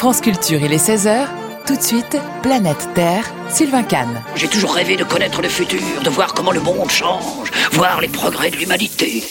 France Culture, il est 16h. Tout de suite, Planète Terre, Sylvain Kahn. J'ai toujours rêvé de connaître le futur, de voir comment le monde change, voir les progrès de l'humanité.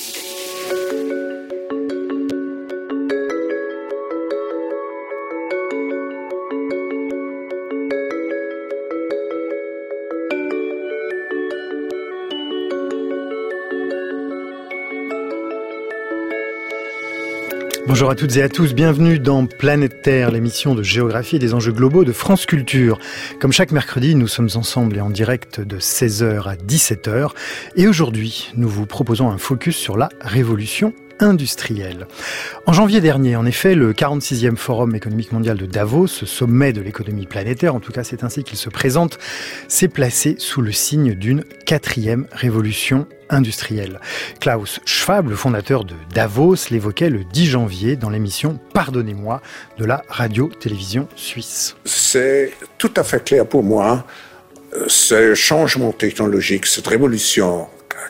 Bonjour à toutes et à tous, bienvenue dans Planète Terre, l'émission de géographie et des enjeux globaux de France Culture. Comme chaque mercredi, nous sommes ensemble et en direct de 16h à 17h. Et aujourd'hui, nous vous proposons un focus sur la révolution industrielle. En janvier dernier, en effet, le 46e Forum économique mondial de Davos, ce sommet de l'économie planétaire, en tout cas c'est ainsi qu'il se présente, s'est placé sous le signe d'une 4e révolution industrielle. Klaus Schwab, le fondateur de Davos, l'évoquait le 10 janvier dans l'émission « Pardonnez-moi » de la radio-télévision suisse. C'est tout à fait clair pour moi, ce changement technologique, cette révolution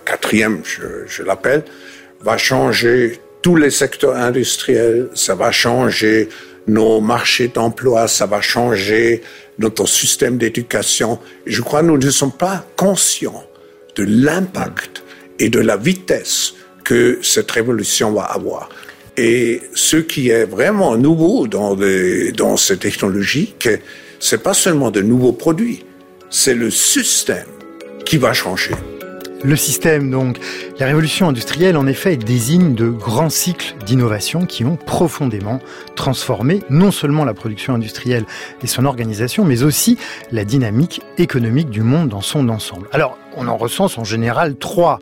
4e, je l'appelle, va changer tous les secteurs industriels, ça va changer nos marchés d'emploi, ça va changer notre système d'éducation. Je crois que nous ne sommes pas conscients de l'impact et de la vitesse que cette révolution va avoir. Et ce qui est vraiment nouveau dans ces technologies, c'est pas seulement de nouveaux produits, c'est le système qui va changer. Le système, donc. La révolution industrielle, en effet, désigne de grands cycles d'innovation qui ont profondément transformé non seulement la production industrielle et son organisation, mais aussi la dynamique économique du monde dans son ensemble. Alors, on en recense en général 3.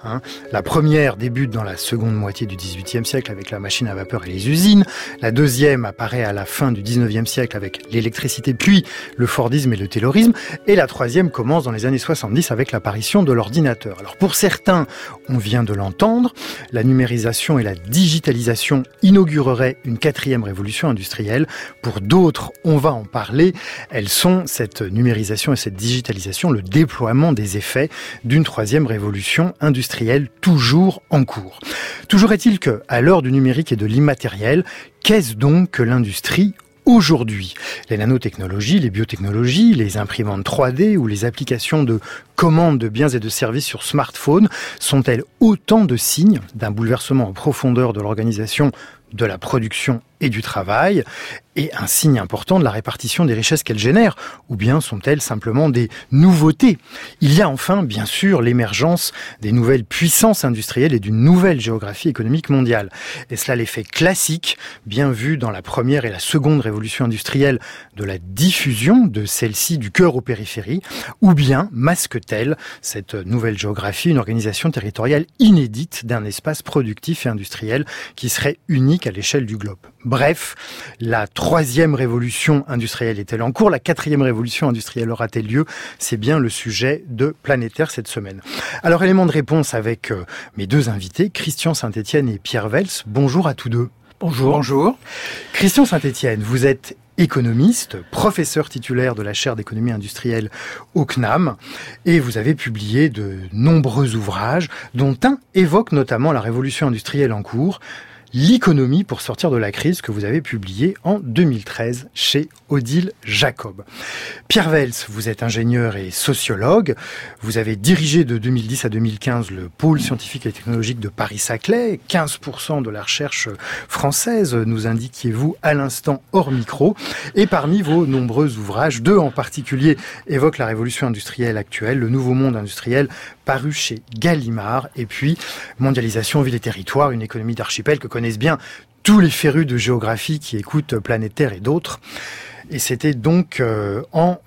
La première débute dans la seconde moitié du XVIIIe siècle avec la machine à vapeur et les usines. La deuxième apparaît à la fin du XIXe siècle avec l'électricité, puis le Fordisme et le Taylorisme. Et la troisième commence dans les années 70 avec l'apparition de l'ordinateur. Alors pour certains, on vient de l'entendre, la numérisation et la digitalisation inaugureraient une 4e révolution industrielle. Pour d'autres, on va en parler. Elles sont, cette numérisation et cette digitalisation, le déploiement des effets d'une 3e révolution industrielle toujours en cours. Toujours est-il que, à l'heure du numérique et de l'immatériel, qu'est-ce donc que l'industrie aujourd'hui? Les nanotechnologies, les biotechnologies, les imprimantes 3D ou les applications de commande de biens et de services sur smartphone sont-elles autant de signes d'un bouleversement en profondeur de l'organisation de la production et du travail, et un signe important de la répartition des richesses qu'elles génèrent, ou bien sont-elles simplement des nouveautés? Il y a enfin, bien sûr, l'émergence des nouvelles puissances industrielles et d'une nouvelle géographie économique mondiale. Est-ce là l'effet classique, bien vu dans la première et la seconde révolution industrielle, de la diffusion de celle-ci du cœur aux périphéries, ou bien masque-t-elle cette nouvelle géographie, une organisation territoriale inédite d'un espace productif et industriel qui serait unique à l'échelle du globe? Bref, la 3e révolution industrielle est-elle en cours? La 4e révolution industrielle aura-t-elle lieu? C'est bien le sujet de Planète Terre cette semaine. Alors, élément de réponse avec mes deux invités, Christian Saint-Etienne et Pierre Vels. Bonjour à tous deux. Bonjour. Bonjour. Christian Saint-Etienne, vous êtes économiste, professeur titulaire de la chaire d'économie industrielle au CNAM, et vous avez publié de nombreux ouvrages, dont un évoque notamment la révolution industrielle en cours, L'économie pour sortir de la crise, que vous avez publié en 2013 chez Odile Jacob. Pierre Vels, vous êtes ingénieur et sociologue. Vous avez dirigé de 2010 à 2015 le pôle scientifique et technologique de Paris-Saclay. 15% de la recherche française, nous indiquiez-vous à l'instant hors micro. Et parmi vos nombreux ouvrages, 2 en particulier évoquent la révolution industrielle actuelle, le nouveau monde industriel paru chez Gallimard, et puis Mondialisation, ville et territoire, une économie d'archipel que connaissent bien tous les férus de géographie qui écoutent Planète Terre et d'autres. Et c'était donc en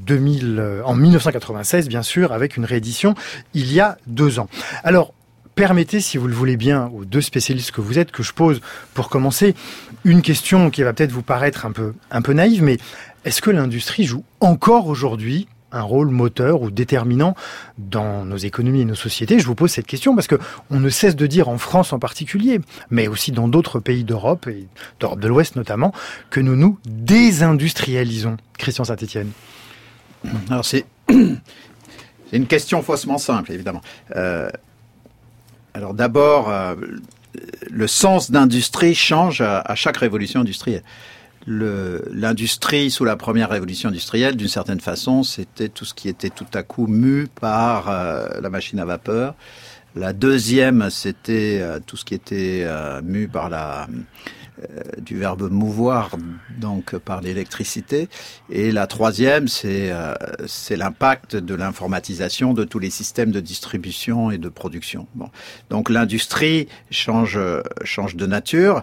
1996, bien sûr, avec une réédition il y a 2 ans. Alors, permettez, si vous le voulez bien, aux 2 spécialistes que vous êtes, que je pose pour commencer une question qui va peut-être vous paraître un peu naïve, mais est-ce que l'industrie joue encore aujourd'hui un rôle moteur ou déterminant dans nos économies et nos sociétés? Je vous pose cette question parce que on ne cesse de dire en France en particulier, mais aussi dans d'autres pays d'Europe et d'Europe de l'Ouest notamment, que nous nous désindustrialisons. Christian Saint-Etienne. Alors c'est une question faussement simple, évidemment. Alors d'abord, le sens d'industrie change à chaque révolution industrielle. l'industrie sous la première révolution industrielle, d'une certaine façon, c'était tout ce qui était tout à coup mu par la machine à vapeur. La deuxième, c'était tout ce qui était mu par du verbe mouvoir, donc par l'électricité. Et la troisième, c'est l'impact de l'informatisation de tous les systèmes de distribution et de production. Bon. Donc l'industrie change de nature.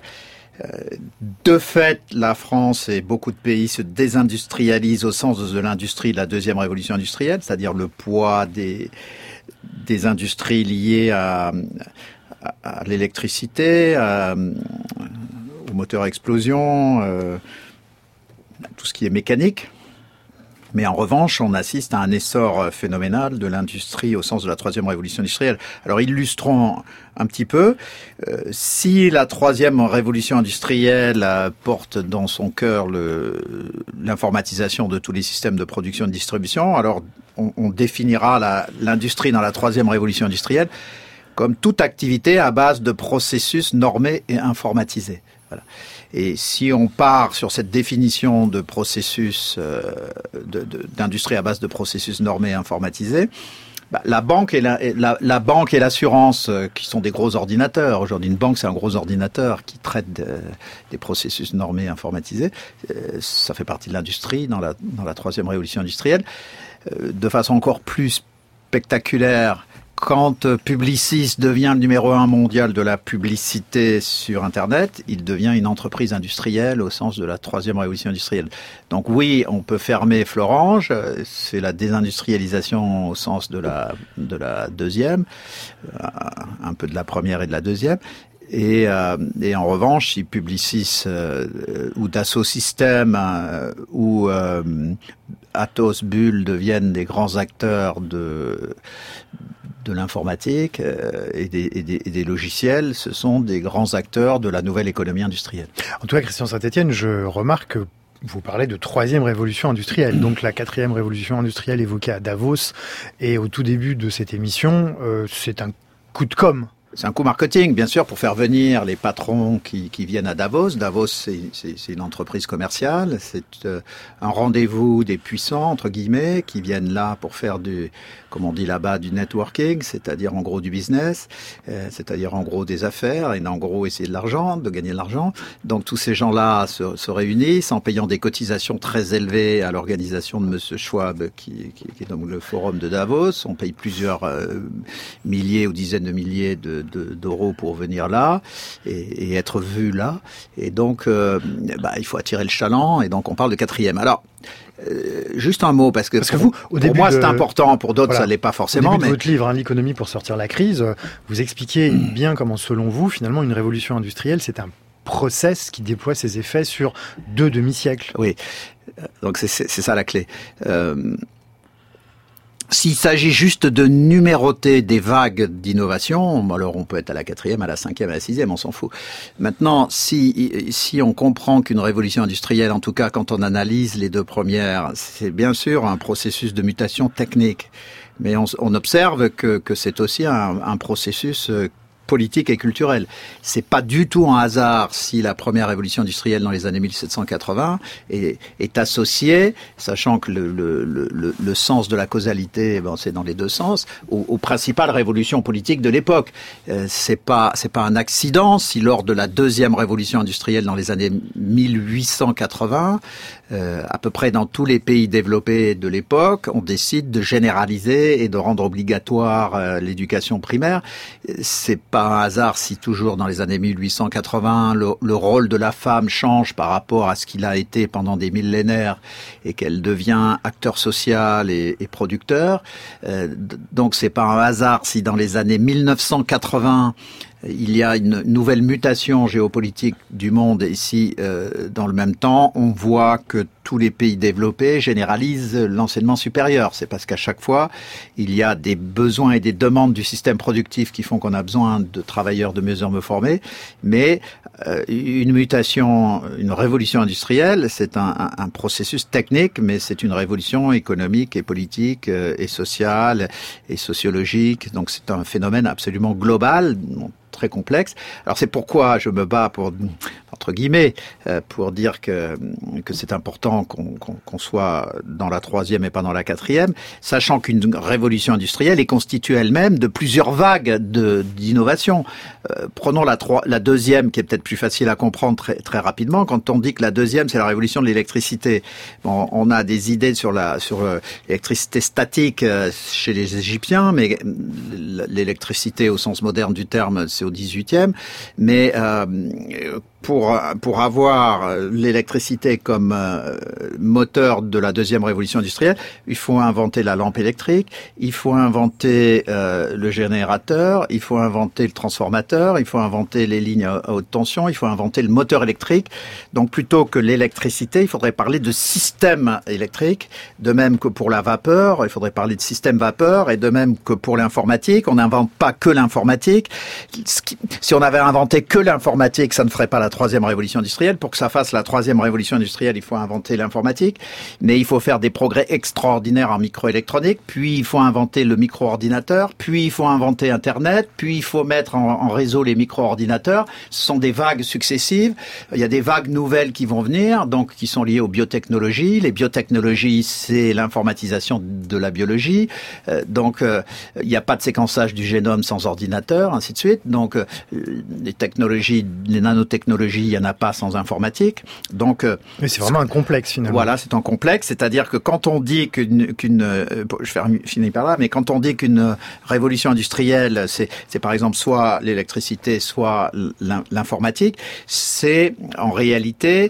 De fait, la France et beaucoup de pays se désindustrialisent au sens de l'industrie de la deuxième révolution industrielle, c'est-à-dire le poids des industries liées à l'électricité, au moteur à explosion, tout ce qui est mécanique. Mais en revanche, on assiste à un essor phénoménal de l'industrie au sens de la troisième révolution industrielle. Alors, illustrons un petit peu. Si la troisième révolution industrielle porte dans son cœur l'informatisation de tous les systèmes de production et de distribution, alors on définira l'industrie dans la troisième révolution industrielle comme toute activité à base de processus normés et informatisés. Voilà. Et si on part sur cette définition de processus, d'industrie à base de processus normés et informatisés, la banque et l'assurance, qui sont des gros ordinateurs. Aujourd'hui, une banque, c'est un gros ordinateur qui traite des processus normés et informatisés. Ça fait partie de l'industrie dans la troisième révolution industrielle. De façon encore plus spectaculaire, quand Publicis devient le numéro 1 mondial de la publicité sur Internet, il devient une entreprise industrielle au sens de la troisième révolution industrielle. Donc oui, on peut fermer Florange, c'est la désindustrialisation au sens de la deuxième, un peu de la première et de la deuxième. Et en revanche, si Publicis ou Dassault Systèmes ou Atos, Bull deviennent des grands acteurs de l'informatique et des logiciels, ce sont des grands acteurs de la nouvelle économie industrielle. En tout cas, Christian Saint-Etienne, je remarque que vous parlez de troisième révolution industrielle, donc la quatrième révolution industrielle évoquée à Davos. Et au tout début de cette émission, c'est un coup de com'. C'est un coup marketing, bien sûr, pour faire venir les patrons qui viennent à Davos. Davos, c'est une entreprise commerciale. C'est un rendez-vous des puissants, entre guillemets, qui viennent là pour faire comme on dit là-bas, du networking, c'est-à-dire en gros du business, c'est-à-dire en gros des affaires, et en gros essayer de gagner de l'argent. Donc tous ces gens-là se réunissent en payant des cotisations très élevées à l'organisation de Monsieur Schwab, qui est donc le forum de Davos. On paye plusieurs milliers ou dizaines de milliers d'euros pour venir là et être vu là. Et donc, il faut attirer le chaland, et donc on parle de quatrième. Alors, juste un mot, parce que vous, pour moi, c'est important, pour d'autres, ça l'est pas forcément. Au début de votre livre, l'économie pour sortir la crise, vous expliquez bien comment, selon vous, finalement, une révolution industrielle, c'est un process qui déploie ses effets sur 2 demi-siècles. Oui, donc c'est ça la clé. S'il s'agit juste de numéroter des vagues d'innovation, alors on peut être à la 4e, à la 5e, à la 6e, on s'en fout. Maintenant, si on comprend qu'une révolution industrielle, en tout cas quand on analyse les 2 premières, c'est bien sûr un processus de mutation technique, mais on observe que c'est aussi un processus politique et culturelle. C'est pas du tout un hasard si la première révolution industrielle dans les années 1780 est associée, sachant que le sens de la causalité, c'est dans les 2 sens, aux principales révolutions politiques de l'époque. C'est pas un accident si lors de la deuxième révolution industrielle dans les années 1880, à peu près dans tous les pays développés de l'époque, on décide de généraliser et de rendre obligatoire l'éducation primaire. C'est pas un hasard si toujours dans les années 1880 le rôle de la femme change par rapport à ce qu'il a été pendant des millénaires et qu'elle devient acteur social et producteur. Donc c'est pas un hasard si dans les années 1980 il y a une nouvelle mutation géopolitique du monde ici. Dans le même temps, on voit que tous les pays développés généralisent l'enseignement supérieur. C'est parce qu'à chaque fois, il y a des besoins et des demandes du système productif qui font qu'on a besoin de travailleurs de mieux en mieux formés. Mais une mutation, une révolution industrielle, c'est un processus technique, mais c'est une révolution économique et politique et sociale et sociologique. Donc c'est un phénomène absolument global. très complexe. Alors c'est pourquoi je me bats pour, entre guillemets, pour dire que c'est important qu'on soit dans la troisième et pas dans la quatrième, sachant qu'une révolution industrielle est constituée elle-même de plusieurs vagues d'innovation. Prenons la deuxième, qui est peut-être plus facile à comprendre très rapidement. Quand on dit que la deuxième, c'est la révolution de l'électricité, bon, on a des idées sur l'électricité statique chez les Égyptiens, mais l'électricité au sens moderne du terme, c'est au 18e. Mais pour avoir l'électricité comme moteur de la deuxième révolution industrielle, il faut inventer la lampe électrique, il faut inventer le générateur, il faut inventer le transformateur, il faut inventer les lignes à haute tension, il faut inventer le moteur électrique. Donc plutôt que l'électricité, il faudrait parler de système électrique, de même que pour la vapeur, il faudrait parler de système vapeur, et de même que pour l'informatique, on n'invente pas que l'informatique. Si on avait inventé que l'informatique, ça ne ferait pas la troisième révolution industrielle. Pour que ça fasse la troisième révolution industrielle, il faut inventer l'informatique, mais il faut faire des progrès extraordinaires en microélectronique, puis il faut inventer le micro-ordinateur, puis il faut inventer Internet, puis il faut mettre en réseau les micro-ordinateurs. Ce sont des vagues successives. Il y a des vagues nouvelles qui vont venir, donc qui sont liées aux biotechnologies. Les biotechnologies, c'est l'informatisation de la biologie. Donc, il n'y a pas de séquençage du génome sans ordinateur, ainsi de suite. Donc, les technologies, les nanotechnologies, il n'y en a pas sans informatique. Donc, mais c'est vraiment un complexe, finalement. Voilà, c'est un complexe. C'est-à-dire que quand on dit finir par là, mais quand on dit qu'une révolution industrielle, c'est par exemple soit l'électricité, soit l'informatique, c'est en réalité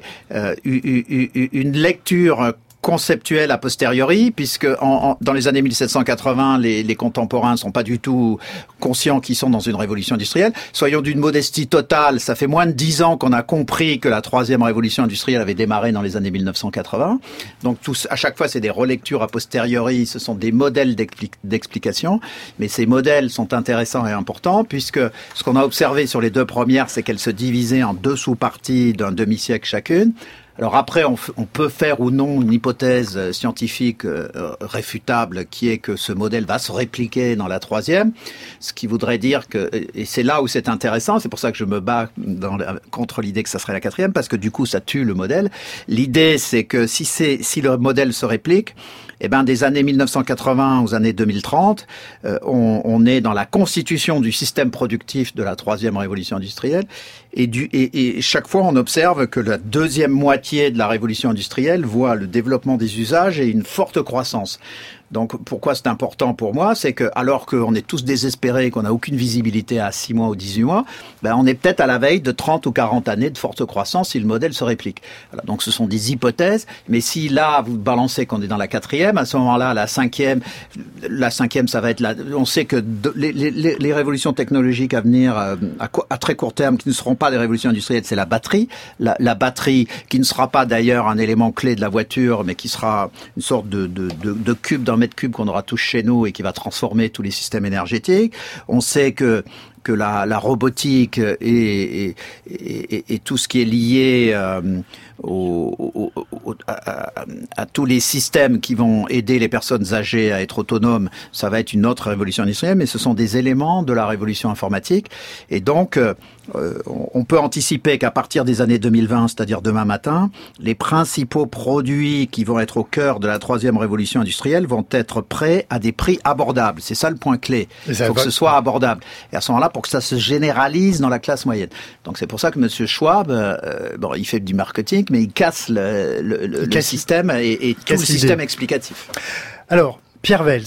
une lecture conceptuel a posteriori, puisque dans les années 1780, les contemporains sont pas du tout conscients qu'ils sont dans une révolution industrielle. Soyons d'une modestie totale, ça fait moins de 10 ans qu'on a compris que la troisième révolution industrielle avait démarré dans les années 1980. Donc à chaque fois, c'est des relectures a posteriori, ce sont des modèles d'explication, mais ces modèles sont intéressants et importants, puisque ce qu'on a observé sur les deux premières, c'est qu'elles se divisaient en deux sous-parties d'un demi-siècle chacune. Alors après, on peut faire ou non une hypothèse scientifique réfutable qui est que ce modèle va se répliquer dans la troisième, ce qui voudrait dire que, et c'est là où c'est intéressant, c'est pour ça que je me bats contre l'idée que ça serait la quatrième, parce que du coup ça tue le modèle. L'idée c'est que si le modèle se réplique, eh ben, des années 1980 aux années 2030, on est dans la constitution du système productif de la troisième révolution industrielle, et chaque fois on observe que la deuxième moitié de la révolution industrielle voit le développement des usages et une forte croissance. Donc pourquoi c'est important pour moi, c'est que alors qu'on est tous désespérés, qu'on n'a aucune visibilité à 6 mois ou 18 mois, ben on est peut-être à la veille de 30 ou 40 années de forte croissance si le modèle se réplique. Voilà, donc ce sont des hypothèses, mais si là vous balancez qu'on est dans la quatrième, à ce moment-là la cinquième ça va être on sait que les révolutions technologiques à venir à très court terme qui ne seront pas des révolutions industrielles, c'est la batterie, la batterie qui ne sera pas d'ailleurs un élément clé de la voiture, mais qui sera une sorte de cube d'un mètre cube qu'on aura tous chez nous et qui va transformer tous les systèmes énergétiques. On sait que la robotique et tout ce qui est lié à tous les systèmes qui vont aider les personnes âgées à être autonomes, ça va être une autre révolution industrielle, mais ce sont des éléments de la révolution informatique. Et donc, on peut anticiper qu'à partir des années 2020, c'est-à-dire demain matin, les principaux produits qui vont être au cœur de la troisième révolution industrielle vont être prêts à des prix abordables. C'est ça le point clé. Il faut que ce soit abordable. Et à ce moment-là, pour que ça se généralise dans la classe moyenne. Donc c'est pour ça que M. Schwab, il fait du marketing, mais il casse le système et tout le système explicatif. Alors, Pierre Vels,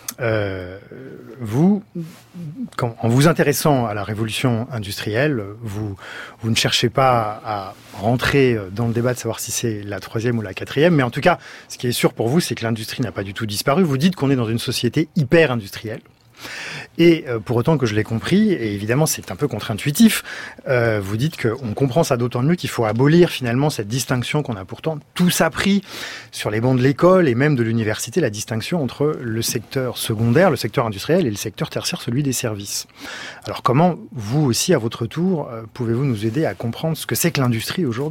vous, en vous intéressant à la révolution industrielle, vous ne cherchez pas à rentrer dans le débat de savoir si c'est la troisième ou la quatrième, mais en tout cas, ce qui est sûr pour vous, c'est que l'industrie n'a pas du tout disparu. Vous dites qu'on est dans une société hyper industrielle. Et pour autant que je l'ai compris, et évidemment c'est un peu contre-intuitif, vous dites qu'on comprend ça d'autant mieux qu'il faut abolir finalement cette distinction qu'on a pourtant tous appris sur les bancs de l'école et même de l'université, la distinction entre le secteur secondaire, le secteur industriel et le secteur tertiaire, celui des services. Alors comment vous aussi à votre tour pouvez-vous nous aider à comprendre ce que c'est que l'industrie aujourd'hui ?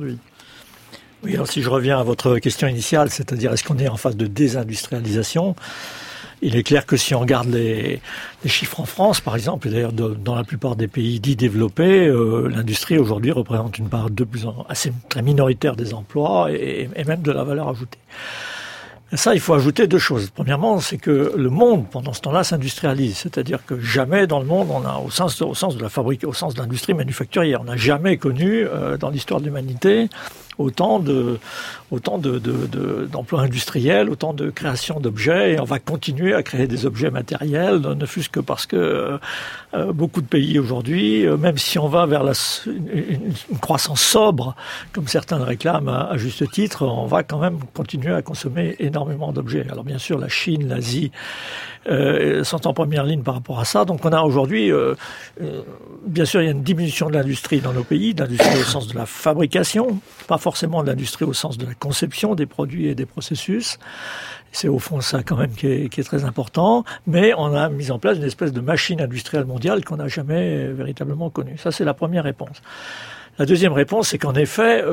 Oui, alors si je reviens à votre question initiale, c'est-à-dire est-ce qu'on est en phase de désindustrialisation ? il est clair que si on regarde les chiffres en France, par exemple, et d'ailleurs dans la plupart des pays dits développés, l'industrie aujourd'hui représente une part assez très minoritaire des emplois et même de la valeur ajoutée. Et ça, il faut ajouter deux choses. Premièrement, c'est que le monde, pendant ce temps-là, s'industrialise. C'est-à-dire que jamais dans le monde, on a, au sens de la fabrique, au sens de l'industrie manufacturière, on n'a jamais connu, dans l'histoire de l'humanité, autant d'emplois industriels, autant de création d'objets, et on va continuer à créer des objets matériels, ne fût-ce que parce que beaucoup de pays aujourd'hui, même si on va vers une croissance sobre, comme certains le réclament à juste titre, on va quand même continuer à consommer énormément d'objets. Alors bien sûr, la Chine, l'Asie sont en première ligne par rapport à ça. Donc on a aujourd'hui, bien sûr, il y a une diminution de l'industrie dans nos pays, d'industrie au sens de la fabrication, pas forcément de l'industrie au sens de la conception des produits et des processus. C'est au fond ça quand même qui est très important. Mais on a mis en place une espèce de machine industrielle mondiale qu'on n'a jamais véritablement connue. Ça, c'est la première réponse. La deuxième réponse, c'est qu'en effet,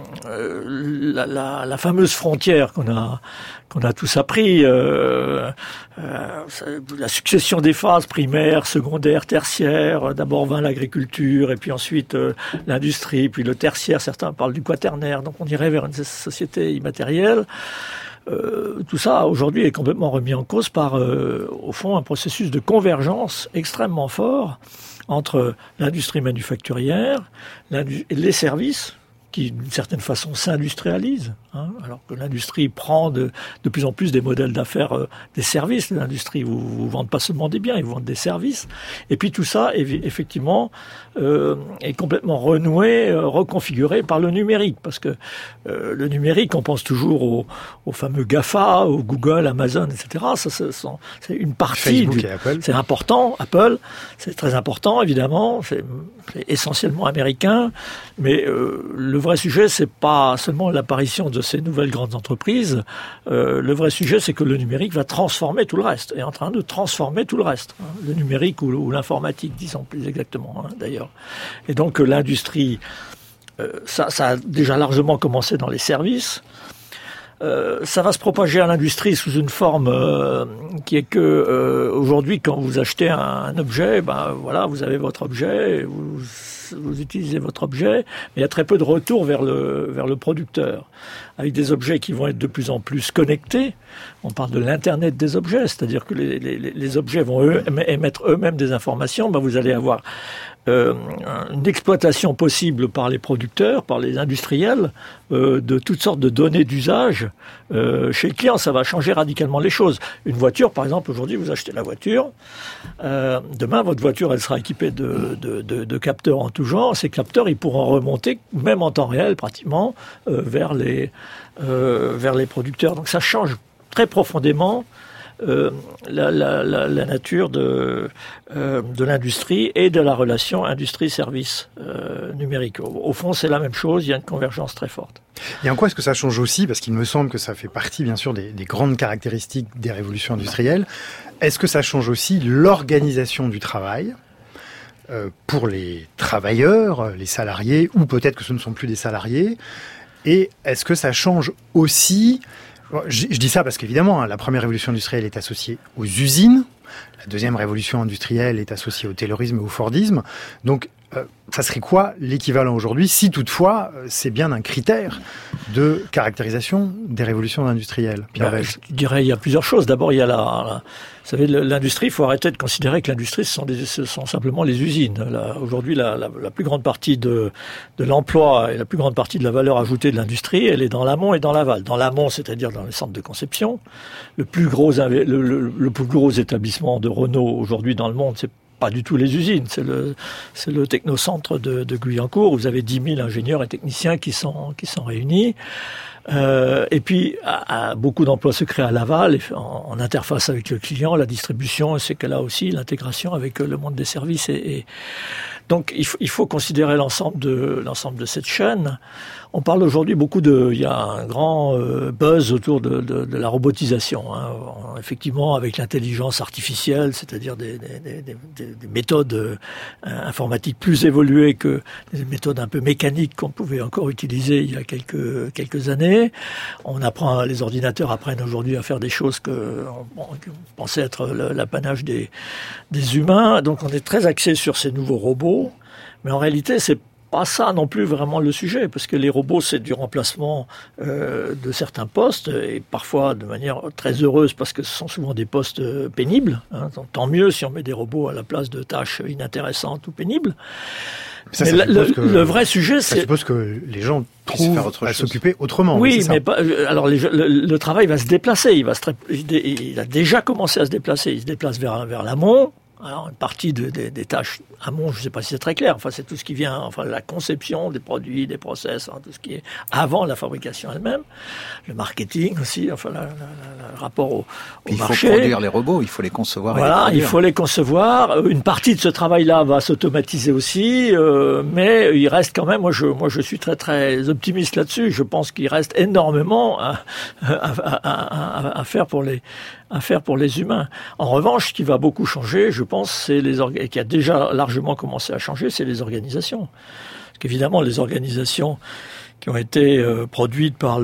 la fameuse frontière qu'on a tous appris, la succession des phases primaires, secondaires, tertiaires, d'abord vint l'agriculture, et puis ensuite l'industrie, puis le tertiaire, certains parlent du quaternaire, donc on irait vers une société immatérielle. Tout ça, aujourd'hui, est complètement remis en cause par, au fond, un processus de convergence extrêmement fort entre l'industrie manufacturière, les services, qui d'une certaine façon s'industrialisent, alors que l'industrie prend de plus en plus des modèles d'affaires, des services. L'industrie vous vendent pas seulement des biens, ils vous vendent des services. Et puis tout ça, effectivement, est complètement renoué, reconfiguré par le numérique, parce que le numérique, on pense toujours aux fameux GAFA, aux Google, Amazon, etc. Ça, c'est une partie. Facebook et Apple. C'est important. Apple, c'est très important, évidemment. C'est essentiellement américain, mais le vrai sujet, c'est pas seulement l'apparition de ces nouvelles grandes entreprises. Le vrai sujet, c'est que le numérique va transformer tout le reste, est en train de transformer tout le reste. Le numérique ou l'informatique, disons plus exactement, d'ailleurs. Et donc l'industrie, ça a déjà largement commencé dans les services. Ça va se propager à l'industrie sous une forme qui est que aujourd'hui, quand vous achetez un objet, voilà, vous avez votre objet, vous utilisez votre objet, mais il y a très peu de retour vers le producteur, avec des objets qui vont être de plus en plus connectés. On parle de l'Internet des objets, c'est-à-dire que les objets vont émettre eux-mêmes des informations. Vous allez avoir une exploitation possible par les producteurs, par les industriels, de toutes sortes de données d'usage chez le client. Ça va changer radicalement les choses. Une voiture, par exemple, aujourd'hui, vous achetez la voiture. Demain, votre voiture, elle sera équipée de capteurs en tout genre. Ces capteurs, ils pourront remonter, même en temps réel, pratiquement, vers les producteurs. Donc ça change très profondément la nature de l'industrie et de la relation industrie-service numérique. Au fond, c'est la même chose, il y a une convergence très forte. Et en quoi est-ce que ça change aussi, parce qu'il me semble que ça fait partie, bien sûr, des grandes caractéristiques des révolutions industrielles, est-ce que ça change aussi l'organisation du travail pour les travailleurs, les salariés, ou peut-être que ce ne sont plus des salariés, et est-ce que ça change aussi... Je dis ça parce qu'évidemment, la première révolution industrielle est associée aux usines, la deuxième révolution industrielle est associée au taylorisme et au fordisme. Donc, ça serait quoi l'équivalent aujourd'hui, si toutefois c'est bien un critère de caractérisation des révolutions industrielles? Je dirais il y a plusieurs choses. D'abord, il y a vous savez, l'industrie, il faut arrêter de considérer que l'industrie, ce sont simplement les usines. Aujourd'hui, la plus grande partie de l'emploi et la plus grande partie de la valeur ajoutée de l'industrie, elle est dans l'amont et dans l'aval. Dans l'amont, c'est-à-dire dans les centres de conception. Le plus gros établissement de Renault aujourd'hui dans le monde, c'est pas du tout les usines, c'est le technocentre de Guyancourt. Vous avez 10 000 ingénieurs et techniciens qui sont réunis. Et puis, beaucoup d'emplois se créent à l'aval, en interface avec le client, la distribution, c'est que là aussi l'intégration avec le monde des services. Donc il faut considérer l'ensemble de cette chaîne. On parle aujourd'hui beaucoup il y a un grand buzz autour de la robotisation. Hein. Effectivement, avec l'intelligence artificielle, c'est-à-dire des méthodes informatiques plus évoluées que des méthodes un peu mécaniques qu'on pouvait encore utiliser il y a quelques années. Les ordinateurs apprennent aujourd'hui à faire des choses qu'on pensait être l'apanage des humains. Donc on est très axé sur ces nouveaux robots. Mais en réalité, c'est pas ça non plus vraiment le sujet, parce que les robots, c'est du remplacement de certains postes, et parfois de manière très heureuse, parce que ce sont souvent des postes pénibles. Hein. Tant mieux si on met des robots à la place de tâches inintéressantes ou pénibles. Mais le vrai sujet, c'est... Ça suppose que les gens trouvent à s'occuper autrement. Oui, mais pas, alors le travail va se déplacer. Il a déjà commencé à se déplacer. Il se déplace vers l'amont. Alors, une partie des tâches amont, je ne sais pas si c'est très clair. Enfin, c'est tout ce qui vient, la conception des produits, des process, tout ce qui est avant la fabrication elle-même. Le marketing aussi, le rapport au marché. Il faut produire les robots, il faut les concevoir. Voilà, il faut les concevoir. Une partie de ce travail-là va s'automatiser aussi, mais il reste quand même. Moi, je suis très très optimiste là-dessus. Je pense qu'il reste énormément à faire pour les humains. En revanche, ce qui va beaucoup changer, je pense, et qui a déjà largement commencé à changer, c'est les organisations. Parce qu'évidemment, les organisations qui ont été produites par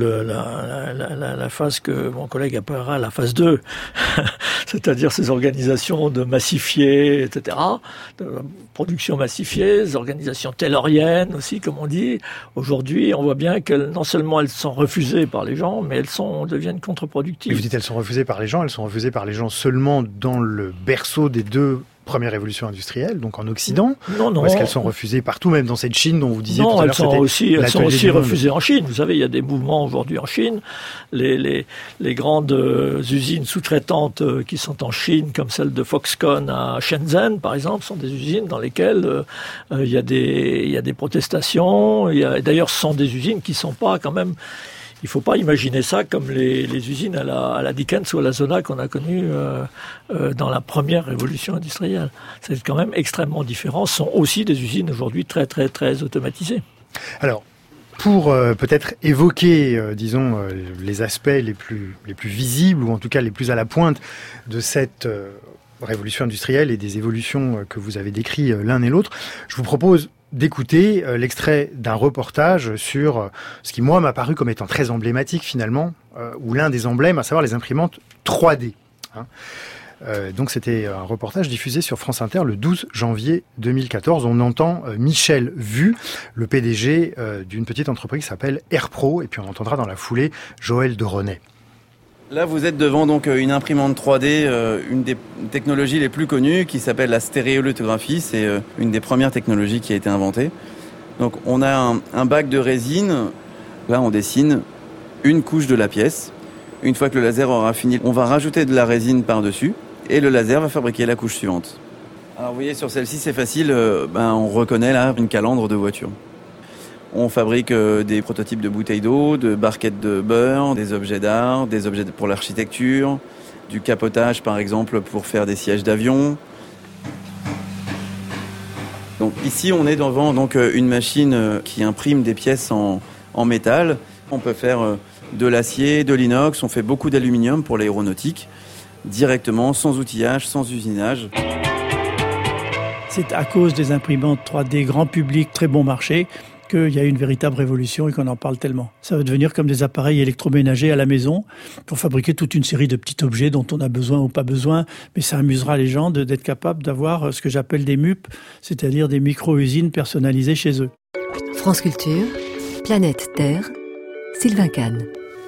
la phase que mon collègue appellera la phase 2, c'est-à-dire ces organisations de massifiés, etc., de production massifiée, des organisations tayloriennes aussi, comme on dit. Aujourd'hui, on voit bien que non seulement elles sont refusées par les gens, mais deviennent contre-productives. Mais vous dites elles sont refusées par les gens seulement dans le berceau des deux première révolution industrielle, donc en Occident. Non. Ou est-ce qu'elles sont refusées partout, même dans cette Chine dont vous disiez tout à l'heure? Elles sont aussi refusées en Chine. Vous savez, il y a des mouvements aujourd'hui en Chine. Les grandes usines sous-traitantes qui sont en Chine, comme celle de Foxconn à Shenzhen, par exemple, sont des usines dans lesquelles il y a des protestations. D'ailleurs, ce sont des usines qui sont pas quand même... Il ne faut pas imaginer ça comme les usines à la Dickens ou à la Zona qu'on a connues dans la première révolution industrielle. C'est quand même extrêmement différent. Ce sont aussi des usines aujourd'hui très, très, très automatisées. Alors, pour peut-être évoquer, les aspects les plus visibles, ou en tout cas les plus à la pointe de cette révolution industrielle et des évolutions que vous avez décrites l'un et l'autre, je vous propose d'écouter l'extrait d'un reportage sur ce qui, moi, m'a paru comme étant très emblématique, finalement, ou l'un des emblèmes, à savoir les imprimantes 3D. Hein. Donc, c'était un reportage diffusé sur France Inter le 12 janvier 2014. On entend Michel Vu, le PDG d'une petite entreprise qui s'appelle AirPro, et puis on entendra dans la foulée Joël de René. Là, vous êtes devant donc une imprimante 3D, une des technologies les plus connues, qui s'appelle la stéréolithographie. C'est une des premières technologies qui a été inventée. Donc, on a un bac de résine. Là, on dessine une couche de la pièce. Une fois que le laser aura fini, on va rajouter de la résine par-dessus et le laser va fabriquer la couche suivante. Alors, vous voyez, sur celle-ci, c'est facile. On reconnaît là une calandre de voiture. On fabrique des prototypes de bouteilles d'eau, de barquettes de beurre, des objets d'art, des objets pour l'architecture, du capotage par exemple pour faire des sièges d'avion. Donc ici on est devant une machine qui imprime des pièces en métal. On peut faire de l'acier, de l'inox, on fait beaucoup d'aluminium pour l'aéronautique, directement, sans outillage, sans usinage. C'est à cause des imprimantes 3D grand public, très bon marché, qu'il y a une véritable révolution et qu'on en parle tellement. Ça va devenir comme des appareils électroménagers à la maison pour fabriquer toute une série de petits objets dont on a besoin ou pas besoin, mais ça amusera les gens d'être capables d'avoir ce que j'appelle des MUP, c'est-à-dire des micro-usines personnalisées chez eux. France Culture, Planète Terre, Sylvain Kahn.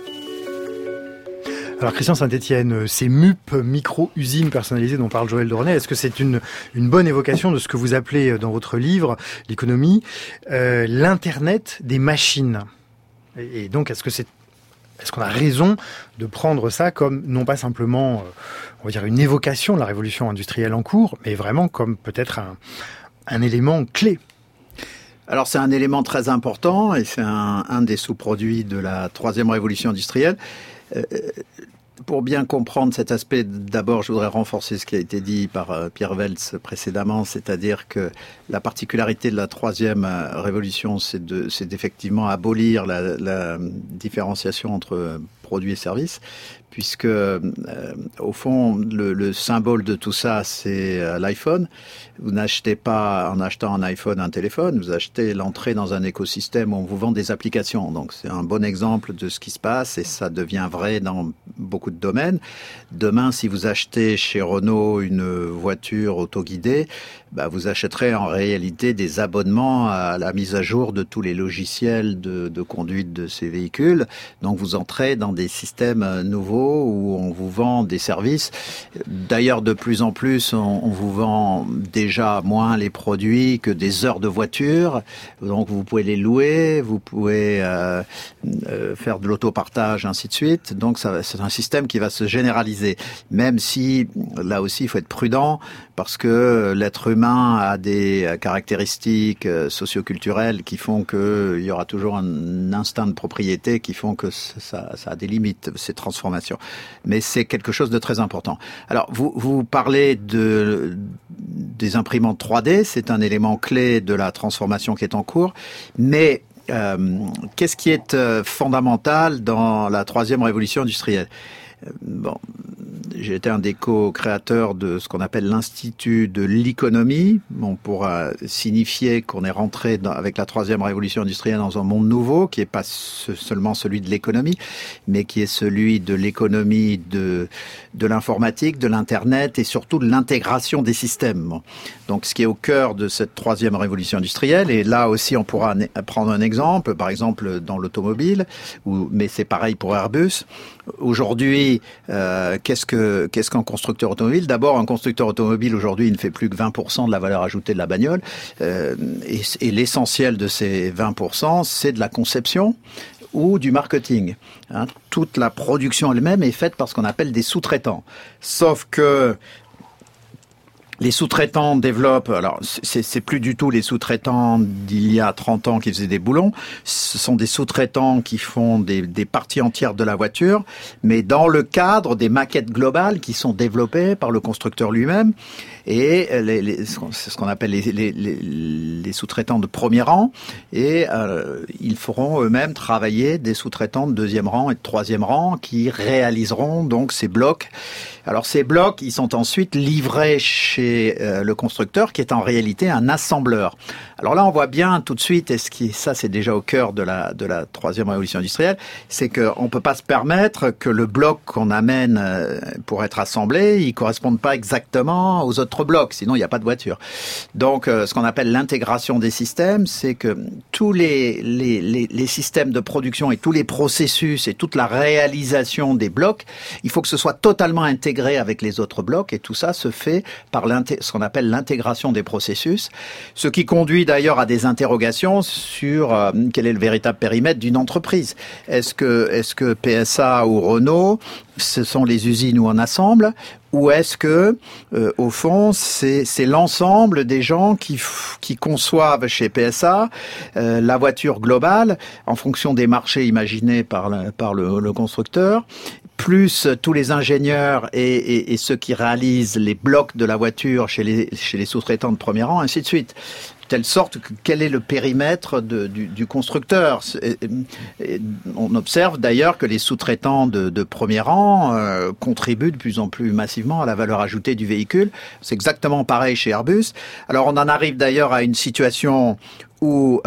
Alors Christian Saint-Étienne, ces MUP, micro-usines personnalisées dont parle Joël de René, est-ce que c'est une bonne évocation de ce que vous appelez dans votre livre, l'économie, l'Internet des machines? Et donc est-ce qu'on a raison de prendre ça comme non pas simplement, on va dire, une évocation de la révolution industrielle en cours, mais vraiment comme peut-être un élément clé? Alors c'est un élément très important et c'est un des sous-produits de la troisième révolution industrielle. pour bien comprendre cet aspect, d'abord, je voudrais renforcer ce qui a été dit par Pierre Weltz précédemment, c'est-à-dire que la particularité de la troisième révolution, c'est d'effectivement abolir la différenciation entre produits et services, puisque au fond, le symbole de tout ça, c'est l'iPhone. Vous n'achetez pas, en achetant un iPhone, un téléphone, vous achetez l'entrée dans un écosystème où on vous vend des applications. Donc c'est un bon exemple de ce qui se passe et ça devient vrai dans beaucoup de domaines. Demain, si vous achetez chez Renault une voiture autoguidée, vous achèterez en réalité des abonnements à la mise à jour de tous les logiciels de conduite de ces véhicules. Donc vous entrez dans des systèmes nouveaux où on vous vend des services. D'ailleurs, de plus en plus, on vous vend déjà moins les produits que des heures de voiture. Donc vous pouvez les louer, vous pouvez faire de l'autopartage, ainsi de suite. Donc c'est un système qui va se généraliser. Même si, là aussi, il faut être prudent parce que l'être humain a des caractéristiques socioculturelles qui font qu'il y aura toujours un instinct de propriété qui font que ça a des limites, ces transformations. Mais c'est quelque chose de très important. Alors, vous parlez des imprimantes 3D, c'est un élément clé de la transformation qui est en cours, mais qu'est-ce qui est fondamental dans la troisième révolution industrielle ? J'ai été un des co-créateurs de ce qu'on appelle l'Institut de l'économie. On pourra signifier qu'on est rentré avec la troisième révolution industrielle dans un monde nouveau, qui n'est pas seulement celui de l'économie, mais qui est celui de l'économie de l'informatique, de l'Internet et surtout de l'intégration des systèmes. Donc ce qui est au cœur de cette troisième révolution industrielle, et là aussi on pourra prendre un exemple, par exemple dans l'automobile, mais c'est pareil pour Airbus. Aujourd'hui, qu'est-ce qu'un constructeur automobile ? D'abord, un constructeur automobile aujourd'hui, il ne fait plus que 20% de la valeur ajoutée de la bagnole. Et l'essentiel de ces 20%, c'est de la conception ou du marketing. Toute la production elle-même est faite par ce qu'on appelle des sous-traitants. Sauf que les sous-traitants développent, alors c'est plus du tout les sous-traitants d'il y a 30 ans qui faisaient des boulons, ce sont des sous-traitants qui font des parties entières de la voiture, mais dans le cadre des maquettes globales qui sont développées par le constructeur lui-même, et c'est ce qu'on appelle les sous-traitants de premier rang, et ils feront eux-mêmes travailler des sous-traitants de deuxième rang et de troisième rang qui réaliseront donc ces blocs. Alors ces blocs, ils sont ensuite livrés chez le constructeur qui est en réalité un assembleur. Alors là, on voit bien tout de suite, et ça c'est déjà au cœur de la troisième révolution industrielle, c'est qu'on peut pas se permettre que le bloc qu'on amène pour être assemblé, il corresponde pas exactement aux autres blocs, sinon il n'y a pas de voiture. Donc ce qu'on appelle l'intégration des systèmes, c'est que tous les systèmes de production et tous les processus et toute la réalisation des blocs, il faut que ce soit totalement intégré avec les autres blocs, et tout ça se fait par ce qu'on appelle l'intégration des processus, ce qui conduit d'ailleurs à des interrogations sur quel est le véritable périmètre d'une entreprise. Est-ce que PSA ou Renault, ce sont les usines où on assemble, ou est-ce que, au fond, c'est l'ensemble des gens qui conçoivent chez PSA la voiture globale en fonction des marchés imaginés par le constructeur, plus tous les ingénieurs et ceux qui réalisent les blocs de la voiture chez les sous-traitants de premier rang, ainsi de suite. Telle sorte que quel est le périmètre du constructeur. On observe d'ailleurs que les sous-traitants de premier rang contribuent de plus en plus massivement à la valeur ajoutée du véhicule. C'est exactement pareil chez Airbus. Alors on en arrive d'ailleurs à une situation où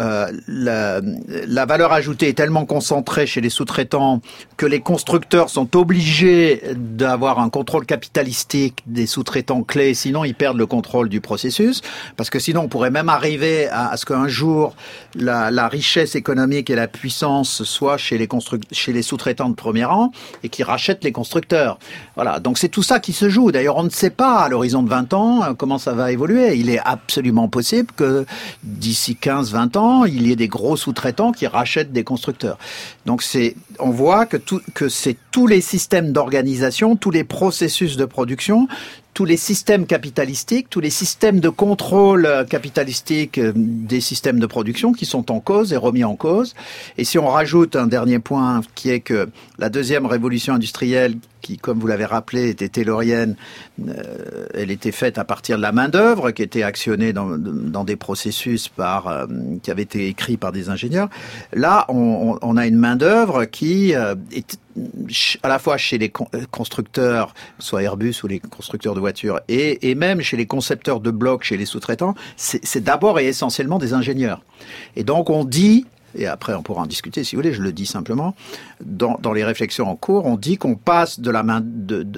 la valeur ajoutée est tellement concentrée chez les sous-traitants que les constructeurs sont obligés d'avoir un contrôle capitalistique des sous-traitants clés, sinon ils perdent le contrôle du processus, parce que sinon on pourrait même arriver à ce qu'un jour la richesse économique et la puissance soient chez les sous-traitants de premier rang et qui rachètent les constructeurs. Voilà, donc c'est tout ça qui se joue. D'ailleurs, on ne sait pas à l'horizon de 20 ans comment ça va évoluer. Il est absolument possible que d'ici 15-20 ans, il y ait des gros sous-traitants qui rachètent des constructeurs. Donc on voit que c'est tous les systèmes d'organisation, tous les processus de production, tous les systèmes capitalistiques, tous les systèmes de contrôle capitalistique des systèmes de production qui sont en cause et remis en cause. Et si on rajoute un dernier point qui est que la deuxième révolution industrielle qui, comme vous l'avez rappelé, était taylorienne, elle était faite à partir de la main-d'œuvre qui était actionnée dans des processus qui avaient été écrits par des ingénieurs. Là, on a une main-d'œuvre qui est à la fois chez les constructeurs, soit Airbus ou les constructeurs de voitures, et même chez les concepteurs de blocs, chez les sous-traitants, c'est d'abord et essentiellement des ingénieurs. Et donc on dit, et après on pourra en discuter si vous voulez, je le dis simplement, dans les réflexions en cours, on dit qu'on passe de la main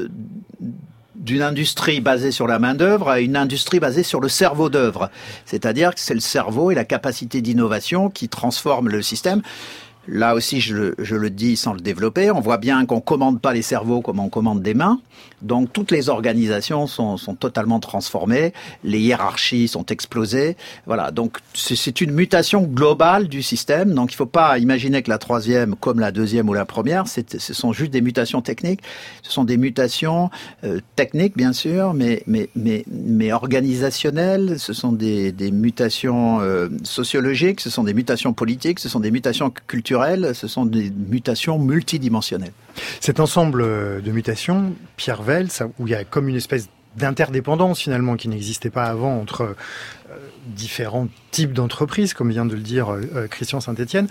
d'une industrie basée sur la main-d'œuvre à une industrie basée sur le cerveau d'œuvre. C'est-à-dire que c'est le cerveau et la capacité d'innovation qui transforment le système. Là aussi, je le dis sans le développer, on voit bien qu'on commande pas les cerveaux comme on commande des mains. Donc toutes les organisations sont totalement transformées, les hiérarchies sont explosées. Voilà, donc c'est une mutation globale du système. Donc il faut pas imaginer que la troisième, comme la deuxième ou la première, ce sont juste des mutations techniques. Ce sont des mutations techniques bien sûr, mais organisationnelles. Ce sont des mutations sociologiques, ce sont des mutations politiques, ce sont des mutations culturelles, ce sont des mutations multidimensionnelles. Cet ensemble de mutations, Pierre Vels, où il y a comme une espèce d'interdépendance finalement qui n'existait pas avant entre différents types d'entreprises, comme vient de le dire Christian Saint-Etienne,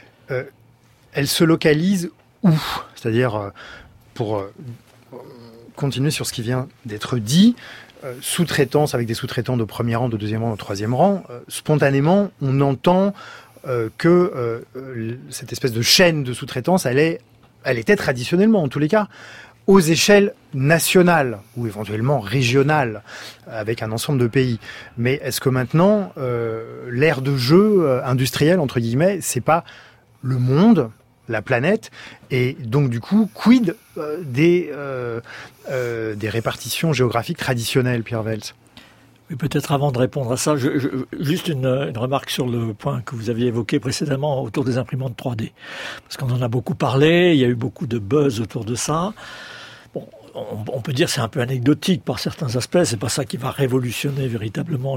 elle se localise où ? C'est-à-dire, pour continuer sur ce qui vient d'être dit, sous-traitance avec des sous-traitants de premier rang, de deuxième rang, de troisième rang, spontanément, on entend que cette espèce de chaîne de sous-traitance, elle était traditionnellement, en tous les cas, aux échelles nationales ou éventuellement régionales, avec un ensemble de pays. Mais est-ce que maintenant, l'ère de jeu industrielle, entre guillemets, c'est pas le monde, la planète, et donc du coup, quid des répartitions géographiques traditionnelles, Pierre Vels ? Oui, peut-être avant de répondre à ça, juste une remarque sur le point que vous aviez évoqué précédemment autour des imprimantes 3D. Parce qu'on en a beaucoup parlé, il y a eu beaucoup de buzz autour de ça. Bon, on peut dire que c'est un peu anecdotique par certains aspects, c'est pas ça qui va révolutionner véritablement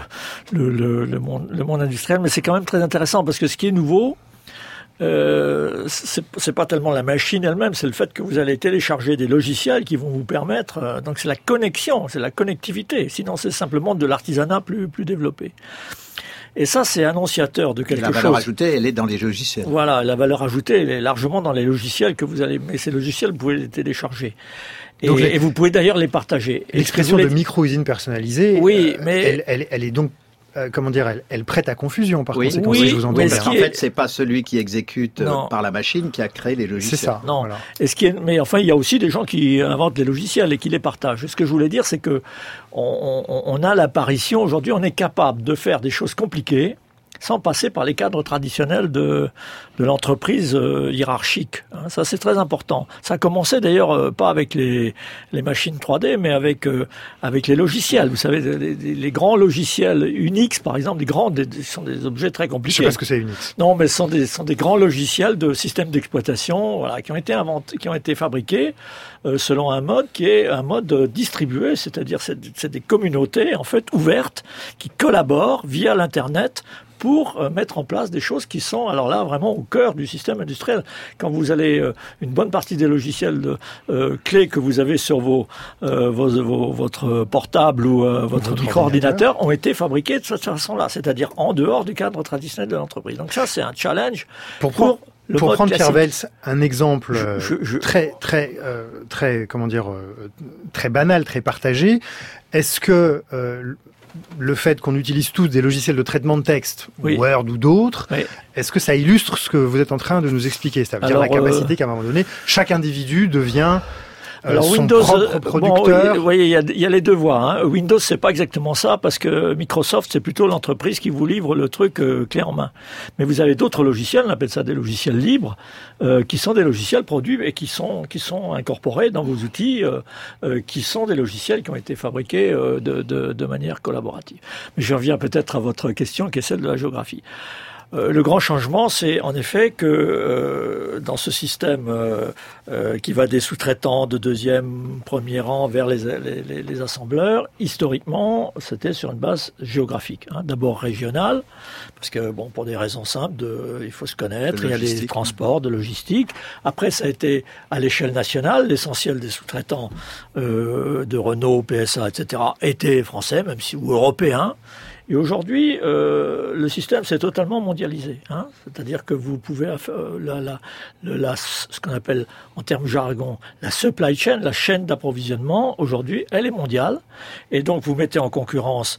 le monde industriel, mais c'est quand même très intéressant parce que ce qui est nouveau, c'est pas tellement la machine elle-même, c'est le fait que vous allez télécharger des logiciels qui vont vous permettre, donc c'est la connexion, c'est la connectivité, sinon c'est simplement de l'artisanat plus développé. Et ça, c'est annonciateur de quelque chose. La valeur ajoutée, elle est dans les logiciels. Voilà, la valeur ajoutée, elle est largement dans les logiciels que vous allez, mais ces logiciels, vous pouvez les télécharger. Et vous pouvez d'ailleurs les partager. L'expression de micro-usine personnalisée, oui, mais elle est donc comment dire, elle prête à confusion par conséquent. Oui, je vous entends bien. En fait, c'est pas celui qui exécute par la machine qui a créé les logiciels. C'est ça. Non. Voilà. Mais enfin, il y a aussi des gens qui inventent les logiciels et qui les partagent. Et ce que je voulais dire, c'est que on a l'apparition aujourd'hui, on est capable de faire des choses compliquées sans passer par les cadres traditionnels de l'entreprise hiérarchique. Ça, c'est très important. Ça a commencé d'ailleurs pas avec les machines 3D, mais avec les logiciels. Vous savez, les grands logiciels Unix, par exemple, sont des objets très compliqués. Je sais pas ce que c'est Unix. Non, mais ce sont des grands logiciels de systèmes d'exploitation, voilà, qui ont été inventés, qui ont été fabriqués selon un mode qui est un mode distribué, c'est-à-dire c'est des communautés en fait ouvertes qui collaborent via l'internet pour mettre en place des choses qui sont, alors là, vraiment au cœur du système industriel. Quand vous allez, une bonne partie des logiciels clés que vous avez sur votre portable ou votre micro-ordinateur ont été fabriqués de cette façon-là, c'est-dire en dehors du cadre traditionnel de l'entreprise. Donc ça, c'est un challenge pour prendre Pierre Vels un exemple très banal, très partagé. Est-ce que le fait qu'on utilise tous des logiciels de traitement de texte, Word ou d'autres, est-ce que ça illustre ce que vous êtes en train de nous expliquer ? C'est-à-dire la capacité qu'à un moment donné, chaque individu devient son Windows, propre producteur. Bon, il y a les deux voies. Hein. Windows, c'est pas exactement ça, parce que Microsoft, c'est plutôt l'entreprise qui vous livre le truc clé en main. Mais vous avez d'autres logiciels, on appelle ça des logiciels libres, qui sont des logiciels produits et qui sont incorporés dans vos outils, qui sont des logiciels qui ont été fabriqués de manière collaborative. Mais je reviens peut-être à votre question, qui est celle de la géographie. Le grand changement, c'est en effet que dans ce système qui va des sous-traitants de deuxième, premier rang vers les assembleurs, historiquement, c'était sur une base géographique. D'abord régionale, parce que pour des raisons simples, il faut se connaître, il y a les transports, de logistique. Après, ça a été à l'échelle nationale, l'essentiel des sous-traitants de Renault, PSA, etc. étaient français, même si ou européens. Et aujourd'hui, le système s'est totalement mondialisé. C'est-à-dire que vous pouvez ce qu'on appelle en termes jargon la supply chain, la chaîne d'approvisionnement. Aujourd'hui, elle est mondiale, et donc vous mettez en concurrence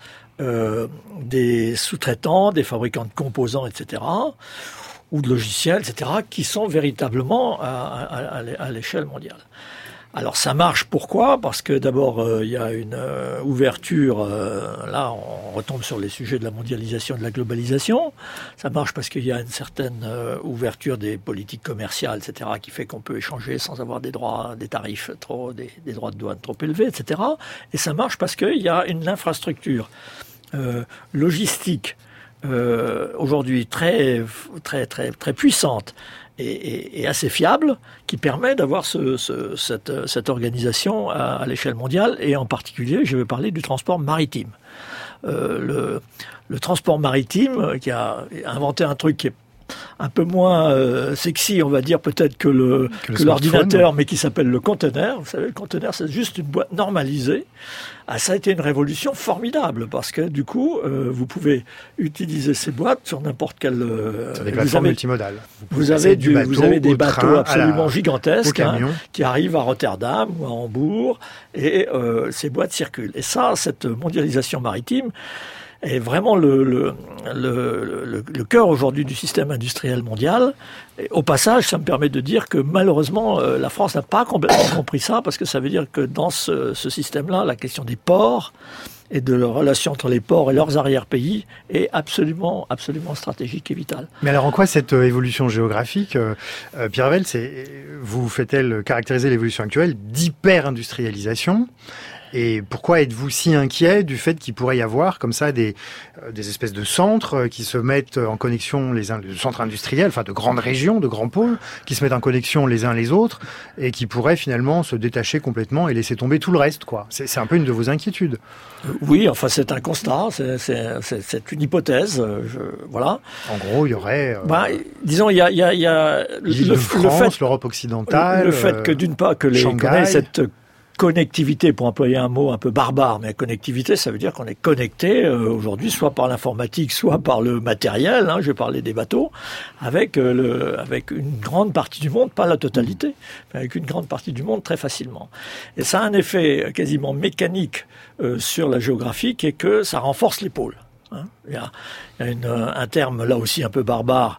des sous-traitants, des fabricants de composants, etc., ou de logiciels, etc., qui sont véritablement à l'échelle mondiale. Alors ça marche, pourquoi ? Parce que d'abord, il y a une ouverture, là on retombe sur les sujets de la mondialisation et de la globalisation. Ça marche parce qu'il y a une certaine ouverture des politiques commerciales, etc., qui fait qu'on peut échanger sans avoir des droits, des tarifs des droits de douane trop élevés, etc. Et ça marche parce qu'il y a une infrastructure logistique aujourd'hui très puissante et assez fiable, qui permet d'avoir cette organisation à l'échelle mondiale, et en particulier, je vais parler du transport maritime. Le transport maritime, qui a inventé un truc qui est un peu moins sexy, on va dire, peut-être que l'ordinateur, mais qui s'appelle le conteneur. Vous savez, le conteneur, c'est juste une boîte normalisée. Ça a été une révolution formidable, parce que du coup, vous pouvez utiliser ces boîtes sur n'importe quelle... sur des plateformes multimodales. Vous avez des bateaux absolument gigantesques qui arrivent à Rotterdam ou à Hambourg, et ces boîtes circulent. Et ça, cette mondialisation maritime est vraiment le cœur aujourd'hui du système industriel mondial. Et au passage, ça me permet de dire que malheureusement, la France n'a pas complètement compris ça, parce que ça veut dire que dans ce système-là, la question des ports et de la relation entre les ports et leurs arrière-pays est absolument stratégique et vitale. Mais alors en quoi cette évolution géographique, Pierre Revel, fait-elle caractériser l'évolution actuelle d'hyper-industrialisation ? Et pourquoi êtes-vous si inquiet du fait qu'il pourrait y avoir comme ça des espèces de centres qui se mettent en connexion les centres industriels, enfin de grandes régions, de grands pôles, qui se mettent en connexion les uns les autres et qui pourraient finalement se détacher complètement et laisser tomber tout le reste, quoi. C'est un peu une de vos inquiétudes. Oui, enfin c'est un constat, c'est une hypothèse, voilà. En gros, il y aurait... disons, il y a l'île de France, l'Europe occidentale, le fait que d'une part que qu'on ait cette connectivité, pour employer un mot un peu barbare, mais connectivité, ça veut dire qu'on est connecté aujourd'hui, soit par l'informatique, soit par le matériel, je vais parler des bateaux, avec une grande partie du monde, pas la totalité, mais avec une grande partie du monde très facilement. Et ça a un effet quasiment mécanique sur la géographie, qui est que ça renforce les pôles. Il y a un terme là aussi un peu barbare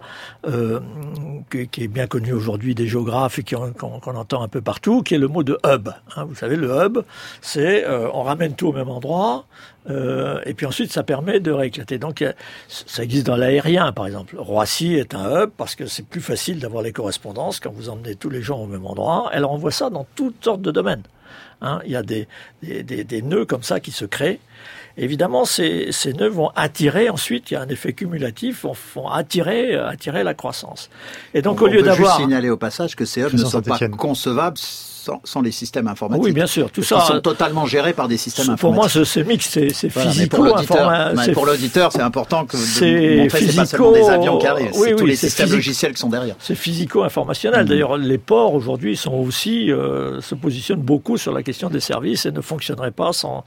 qui est bien connu aujourd'hui des géographes et qu'on entend un peu partout, qui est le mot de hub. Vous savez, le hub, c'est on ramène tout au même endroit et puis ensuite ça permet de rééclater. Donc ça existe dans l'aérien, par exemple. Roissy est un hub parce que c'est plus facile d'avoir les correspondances quand vous emmenez tous les gens au même endroit. Alors on voit ça dans toutes sortes de domaines. Il y a des nœuds comme ça qui se créent. Évidemment, ces nœuds vont attirer ensuite, il y a un effet cumulatif, vont attirer la croissance. Et donc, au lieu d'avoir... On peut juste signaler au passage que ces hubs ne sont pas concevables sans les systèmes informatiques. Oui, bien sûr. Tout ça, ils sont totalement gérés par des systèmes informatiques. Pour moi, c'est mix, c'est physico-informatique. Pour l'auditeur, c'est important que de montrer que c'est pas seulement des avions qui arrivent, c'est tous les systèmes logiciels qui sont derrière. C'est physico-informationnel. D'ailleurs, les ports aujourd'hui sont aussi se positionnent beaucoup sur la question des services et ne fonctionneraient pas sans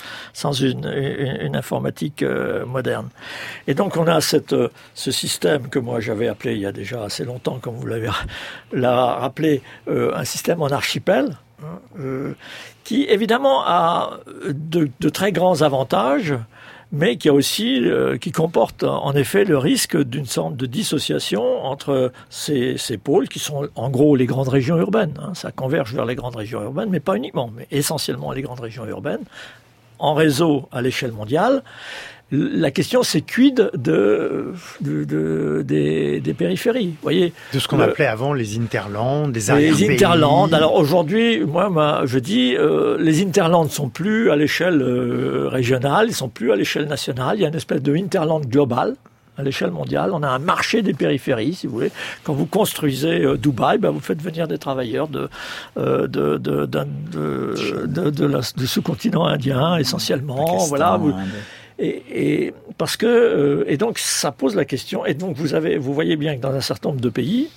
une informatique moderne. Et donc, on a ce système que moi j'avais appelé il y a déjà assez longtemps, comme vous l'avez rappelé, un système en archipel. Qui évidemment a de très grands avantages, mais qui a aussi qui comporte en effet le risque d'une sorte de dissociation entre ces pôles qui sont en gros les grandes régions urbaines. Ça converge vers les grandes régions urbaines, mais pas uniquement, mais essentiellement les grandes régions urbaines, en réseau à l'échelle mondiale. La question, c'est quid des périphéries, vous voyez. De ce qu'on appelait avant les interlands, des arrière-pays. Les interlands. Alors aujourd'hui, moi, je dis, les interlands ne sont plus à l'échelle régionale, ils sont plus à l'échelle nationale. Il y a une espèce de interland global. à l'échelle mondiale. On a un marché des périphéries, si vous voulez. Quand vous construisez Dubaï, vous faites venir des travailleurs de sous-continent indien, essentiellement. Voilà. Et parce que et donc ça pose la question. Et donc vous voyez bien que dans un certain nombre de pays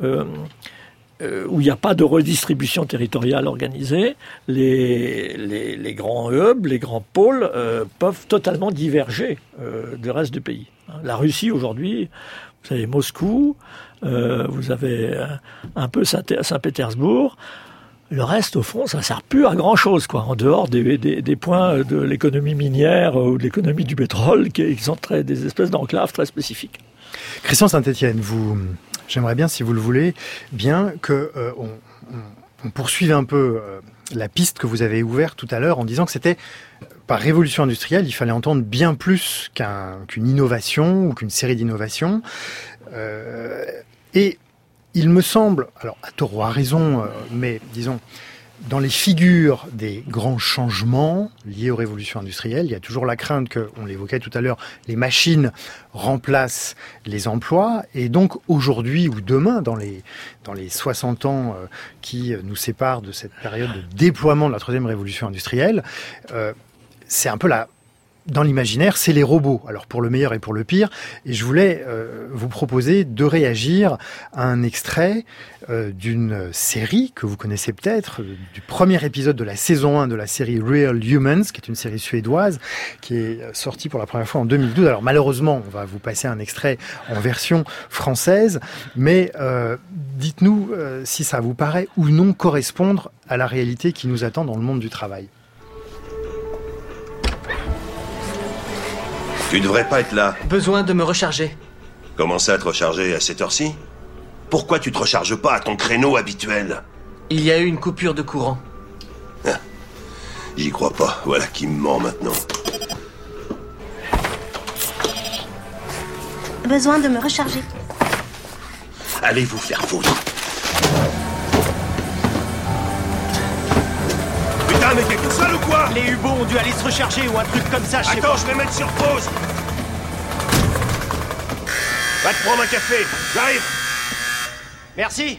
où il n'y a pas de redistribution territoriale organisée, les grands hubs, les grands pôles peuvent totalement diverger du reste du pays. La Russie aujourd'hui, vous avez Moscou, vous avez un peu Saint-Pétersbourg. Le reste, au fond, ça ne sert plus à grand-chose, quoi, en dehors des points de l'économie minière ou de l'économie du pétrole, qui sont des espèces d'enclaves très spécifiques. Christian Saint-Etienne, j'aimerais bien, si vous le voulez, bien que on poursuive un peu la piste que vous avez ouverte tout à l'heure en disant que c'était par révolution industrielle, il fallait entendre bien plus qu'une innovation ou qu'une série d'innovations. Et il me semble, alors à tort ou à raison, mais disons, dans les figures des grands changements liés aux révolutions industrielles, il y a toujours la crainte que, on l'évoquait tout à l'heure, les machines remplacent les emplois. Et donc aujourd'hui ou demain, dans les 60 ans qui nous séparent de cette période de déploiement de la troisième révolution industrielle, c'est un peu dans l'imaginaire, c'est les robots. Alors pour le meilleur et pour le pire. Et je voulais vous proposer de réagir à un extrait d'une série que vous connaissez peut-être, du premier épisode de la saison 1 de la série Real Humans, qui est une série suédoise, qui est sortie pour la première fois en 2012. Alors malheureusement, on va vous passer un extrait en version française, mais dites-nous si ça vous paraît ou non correspondre à la réalité qui nous attend dans le monde du travail. Tu devrais pas être là. Besoin de me recharger. Comment ça, te recharger à cette heure-ci? Pourquoi tu te recharges pas à ton créneau habituel? Il y a eu une coupure de courant. Ah, j'y crois pas. Voilà qui me ment maintenant. Besoin de me recharger. Allez vous faire foutre. Putain, mais t'es tout seul ou quoi? Les Hubots ont dû aller se recharger ou un truc comme ça, je sais pas. Attends, je vais mettre sur pause. Va te prendre un café, j'arrive. Merci.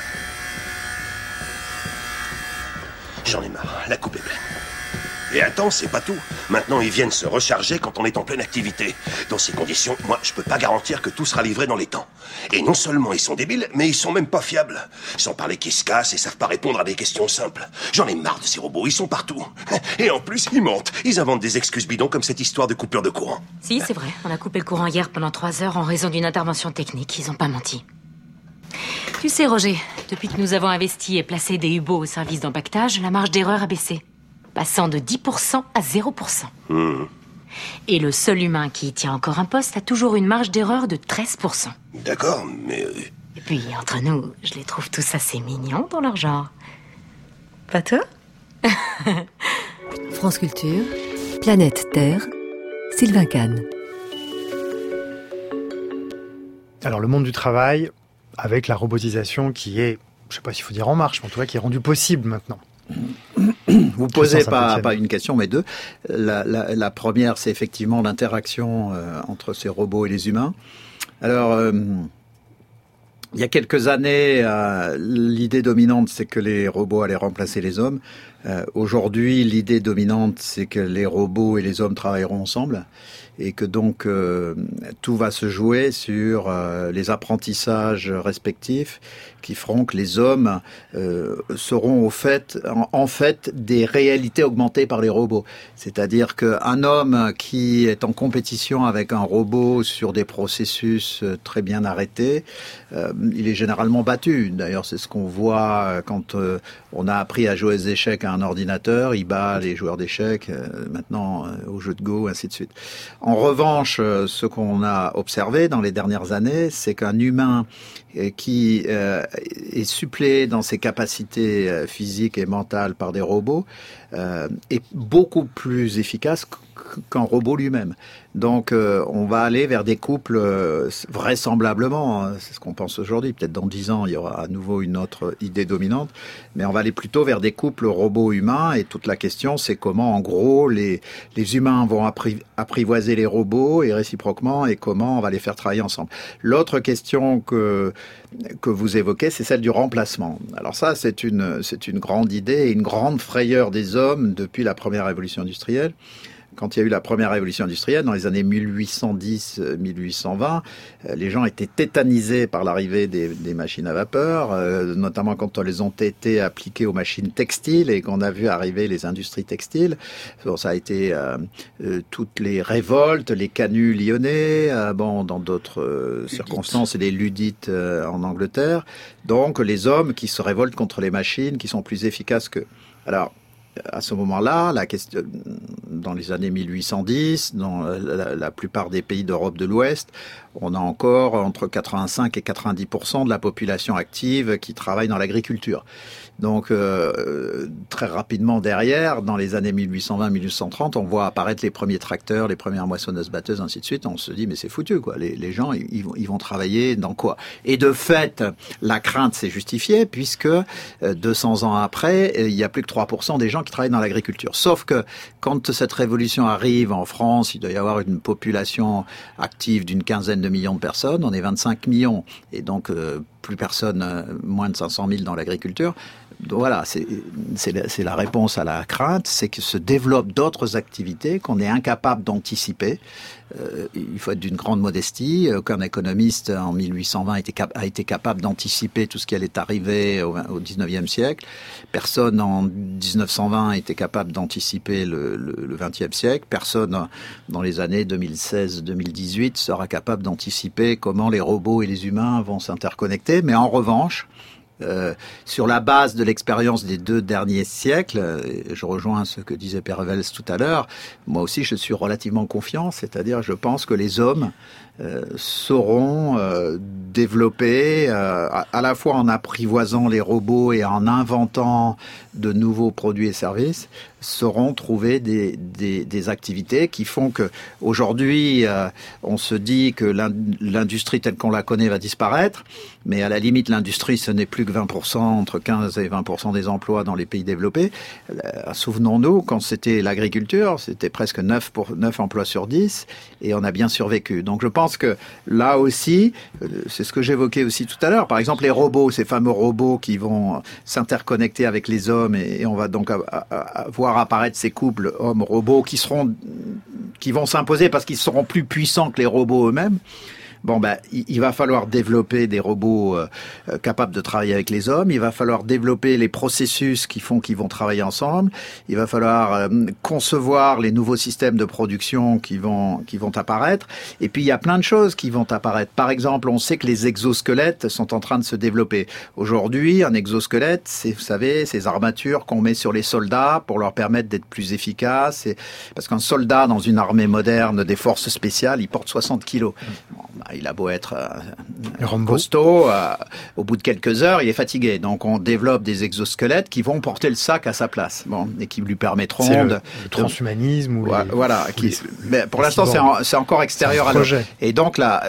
J'en ai marre, la coupe est pleine. Et attends, c'est pas tout. Maintenant, ils viennent se recharger quand on est en pleine activité. Dans ces conditions, moi, je peux pas garantir que tout sera livré dans les temps. Et non seulement ils sont débiles, mais ils sont même pas fiables. Sans parler qu'ils se cassent et savent pas répondre à des questions simples. J'en ai marre de ces robots, ils sont partout. Et en plus, ils mentent. Ils inventent des excuses bidons comme cette histoire de coupure de courant. Si, c'est vrai. On a coupé le courant hier pendant 3 heures en raison d'une intervention technique. Ils ont pas menti. Tu sais, Roger, depuis que nous avons investi et placé des Hubots au service d'empaquetage, la marge d'erreur a baissé. Passant de 10% à 0%. Et le seul humain qui tient encore un poste a toujours une marge d'erreur de 13%. D'accord, mais... Et puis, entre nous, je les trouve tous assez mignons dans leur genre. Pas toi? France Culture, Planète Terre, Sylvain Kahn. Alors le monde du travail, avec la robotisation qui est, je ne sais pas s'il faut dire en marche, mais en tout cas qui est rendue possible maintenant. Vous posez pas une question, mais deux. La première, c'est effectivement l'interaction entre ces robots et les humains. Alors, il y a quelques années, l'idée dominante, c'est que les robots allaient remplacer les hommes. Aujourd'hui, l'idée dominante, c'est que les robots et les hommes travailleront ensemble. Et que donc tout va se jouer sur les apprentissages respectifs qui feront que les hommes seront en fait des réalités augmentées par les robots. C'est-à-dire qu'un homme qui est en compétition avec un robot sur des processus très bien arrêtés, il est généralement battu. D'ailleurs, c'est ce qu'on voit quand on a appris à jouer aux échecs à un ordinateur, il bat les joueurs d'échecs, maintenant au jeu de Go, ainsi de suite. En revanche, ce qu'on a observé dans les dernières années, c'est qu'un humain qui est suppléé dans ses capacités physiques et mentales par des robots est beaucoup plus efficace qu'un robot lui-même. Donc on va aller vers des couples vraisemblablement, c'est ce qu'on pense aujourd'hui, peut-être dans 10 ans il y aura à nouveau une autre idée dominante, mais on va aller plutôt vers des couples robots-humains, et toute la question c'est comment en gros les humains vont apprivoiser les robots et réciproquement, et comment on va les faire travailler ensemble. L'autre question que vous évoquez, c'est celle du remplacement. Alors ça, c'est une grande idée et une grande frayeur des hommes depuis la première révolution industrielle. Quand il y a eu la première révolution industrielle, dans les années 1810-1820, les gens étaient tétanisés par l'arrivée des machines à vapeur, notamment quand elles ont été appliquées aux machines textiles et qu'on a vu arriver les industries textiles. Bon, ça a été toutes les révoltes, les canuts lyonnais, dans d'autres circonstances, et les luddites en Angleterre. Donc les hommes qui se révoltent contre les machines, qui sont plus efficaces qu'eux. Alors, à ce moment-là, la question, dans les années 1810, dans la plupart des pays d'Europe de l'Ouest, on a encore entre 85 et 90% de la population active qui travaille dans l'agriculture. Donc, très rapidement derrière, dans les années 1820-1830, on voit apparaître les premiers tracteurs, les premières moissonneuses-batteuses, ainsi de suite. On se dit, mais c'est foutu, quoi. Les gens, ils vont travailler dans quoi? Et de fait, la crainte s'est justifiée, puisque 200 ans après, il y a plus que 3% des gens qui travaillent dans l'agriculture. Sauf que, quand cette révolution arrive en France, il doit y avoir une population active d'une quinzaine de millions de personnes. On est 25 millions. Et donc, plus personne, moins de 500 000 dans l'agriculture. Voilà, c'est la réponse à la crainte, c'est que se développent d'autres activités qu'on est incapable d'anticiper. Il faut être d'une grande modestie. Aucun économiste en 1820 a été capable d'anticiper tout ce qui allait arriver au 19e siècle. Personne en 1920 était capable d'anticiper le 20e siècle. Personne dans les années 2016-2018 sera capable d'anticiper comment les robots et les humains vont s'interconnecter. Mais en revanche, sur la base de l'expérience des 2 derniers siècles, je rejoins ce que disait Pervels tout à l'heure, moi aussi je suis relativement confiant, c'est-à-dire je pense que les hommes sauront développer, à la fois en apprivoisant les robots et en inventant de nouveaux produits et services, sauront trouver des activités qui font que aujourd'hui on se dit que l'industrie telle qu'on la connaît va disparaître, mais à la limite l'industrie ce n'est plus que 20%, entre 15 et 20% des emplois dans les pays développés. Souvenons-nous, quand c'était l'agriculture, c'était presque 9 emplois sur 10 et on a bien survécu. Donc je pense que là aussi, c'est ce que j'évoquais aussi tout à l'heure, par exemple les robots, ces fameux robots qui vont s'interconnecter avec les hommes et on va donc voir apparaître ces couples hommes-robots qui vont s'imposer parce qu'ils seront plus puissants que les robots eux-mêmes. Bon, il va falloir développer des robots capables de travailler avec les hommes. Il va falloir développer les processus qui font qu'ils vont travailler ensemble. Il va falloir concevoir les nouveaux systèmes de production qui vont apparaître. Et puis, il y a plein de choses qui vont apparaître. Par exemple, on sait que les exosquelettes sont en train de se développer. Aujourd'hui, un exosquelette, c'est, vous savez, ces armatures qu'on met sur les soldats pour leur permettre d'être plus efficaces. Parce qu'un soldat dans une armée moderne des forces spéciales, il porte 60 kilos. Bon, il a beau être costaud, au bout de quelques heures, il est fatigué. Donc, on développe des exosquelettes qui vont porter le sac à sa place, et qui lui permettront le transhumanisme voilà. Mais pour l'instant, c'est encore extérieur à l'homme. Et donc là,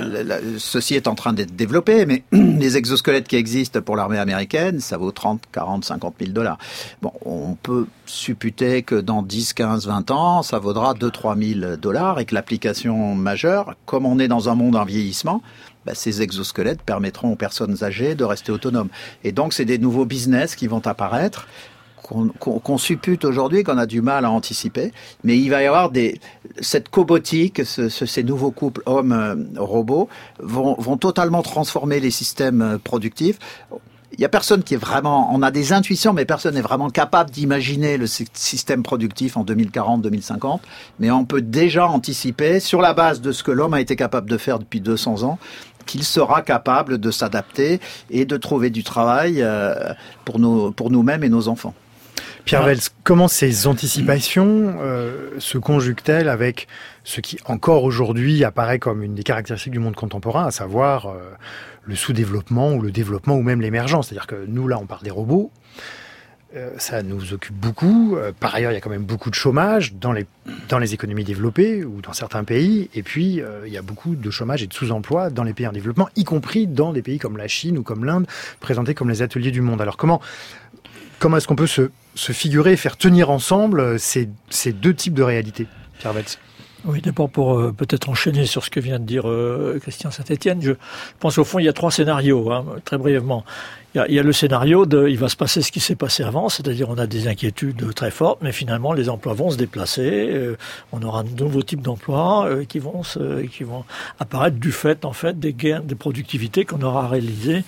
ceci est en train d'être développé, mais les exosquelettes qui existent pour l'armée américaine, ça vaut 30, 40, 50 000 $. Bon, on peut supputer que dans 10, 15, 20 ans, ça vaudra 2-3 000 $ et que l'application majeure, comme on est dans un monde en vieillissement, ces exosquelettes permettront aux personnes âgées de rester autonomes. Et donc, c'est des nouveaux business qui vont apparaître, qu'on suppute aujourd'hui, qu'on a du mal à anticiper. Mais il va y avoir cette cobotique, ces nouveaux couples hommes-robots vont totalement transformer les systèmes productifs. Il y a personne qui est vraiment, on a des intuitions, mais personne n'est vraiment capable d'imaginer le système productif en 2040, 2050. Mais on peut déjà anticiper, sur la base de ce que l'homme a été capable de faire depuis 200 ans, qu'il sera capable de s'adapter et de trouver du travail pour nous-mêmes et nos enfants. Pierre Vels, comment ces anticipations se conjuguent-elles avec ce qui encore aujourd'hui apparaît comme une des caractéristiques du monde contemporain, à savoir le sous-développement ou le développement ou même l'émergence. C'est-à-dire que nous, là, on parle des robots. Ça nous occupe beaucoup. Par ailleurs, il y a quand même beaucoup de chômage dans les économies développées ou dans certains pays. Et puis, il y a beaucoup de chômage et de sous-emploi dans les pays en développement, y compris dans des pays comme la Chine ou comme l'Inde, présentés comme les ateliers du monde. Alors, comment est-ce qu'on peut se figurer et faire tenir ensemble ces deux types de réalités, Pierre Weltz? Oui, d'abord pour peut-être enchaîner sur ce que vient de dire Christian Saint-Étienne, je pense au fond il y a 3 scénarios, très brièvement. Il y a le scénario il va se passer ce qui s'est passé avant, c'est-à-dire on a des inquiétudes très fortes, mais finalement les emplois vont se déplacer, on aura de nouveaux types d'emplois qui vont apparaître du fait en fait des gains de productivité qu'on aura réalisés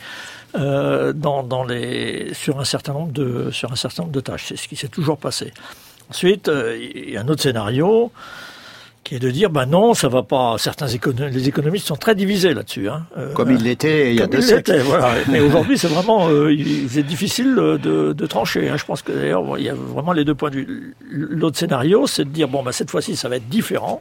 sur un certain nombre de tâches. C'est ce qui s'est toujours passé. Ensuite, il y a un autre scénario qui est de dire, non, ça va pas. Les économistes sont très divisés là-dessus. Comme il l'était il y a 2 siècles. Voilà. Mais aujourd'hui, c'est vraiment, c'est difficile de trancher. Je pense que d'ailleurs, il y a vraiment les deux points de vue. L'autre scénario, c'est de dire, cette fois-ci, ça va être différent.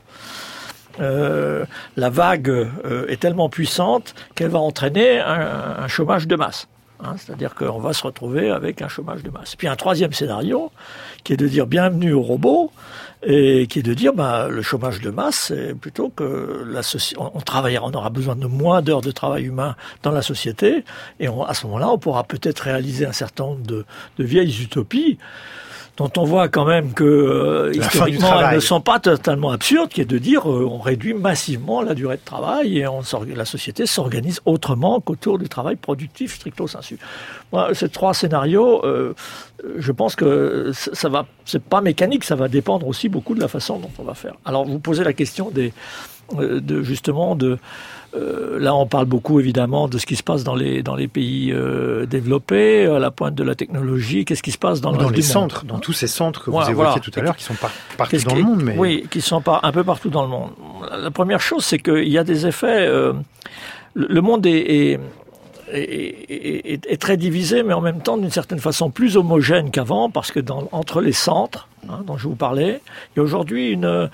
La vague est tellement puissante qu'elle va entraîner un chômage de masse. C'est-à-dire qu'on va se retrouver avec un chômage de masse. Puis un troisième scénario, qui est de dire bienvenue aux robots, et qui est de dire le chômage de masse, c'est plutôt que on aura besoin de moins d'heures de travail humain dans la société, et à ce moment-là, on pourra peut-être réaliser un certain nombre de vieilles utopies, dont on voit quand même que historiquement elles ne sont pas totalement absurdes, qui est de dire on réduit massivement la durée de travail et la société s'organise autrement qu'autour du travail productif stricto sensu. Moi, ces 3 scénarios, je pense que c'est pas mécanique, ça va dépendre aussi beaucoup de la façon dont on va faire. Alors vous posez la question là, on parle beaucoup évidemment de ce qui se passe dans les pays développés, à la pointe de la technologie. Qu'est-ce qui se passe dans les centres, dans tous ces centres que vous évoquiez tout à l'heure, qui sont partout dans le monde, mais oui, qui sont un peu partout dans le monde. La première chose, c'est qu'il y a des effets. Le monde est très divisé, mais en même temps d'une certaine façon plus homogène qu'avant, parce que entre les centres dont je vous parlais, il y a aujourd'hui une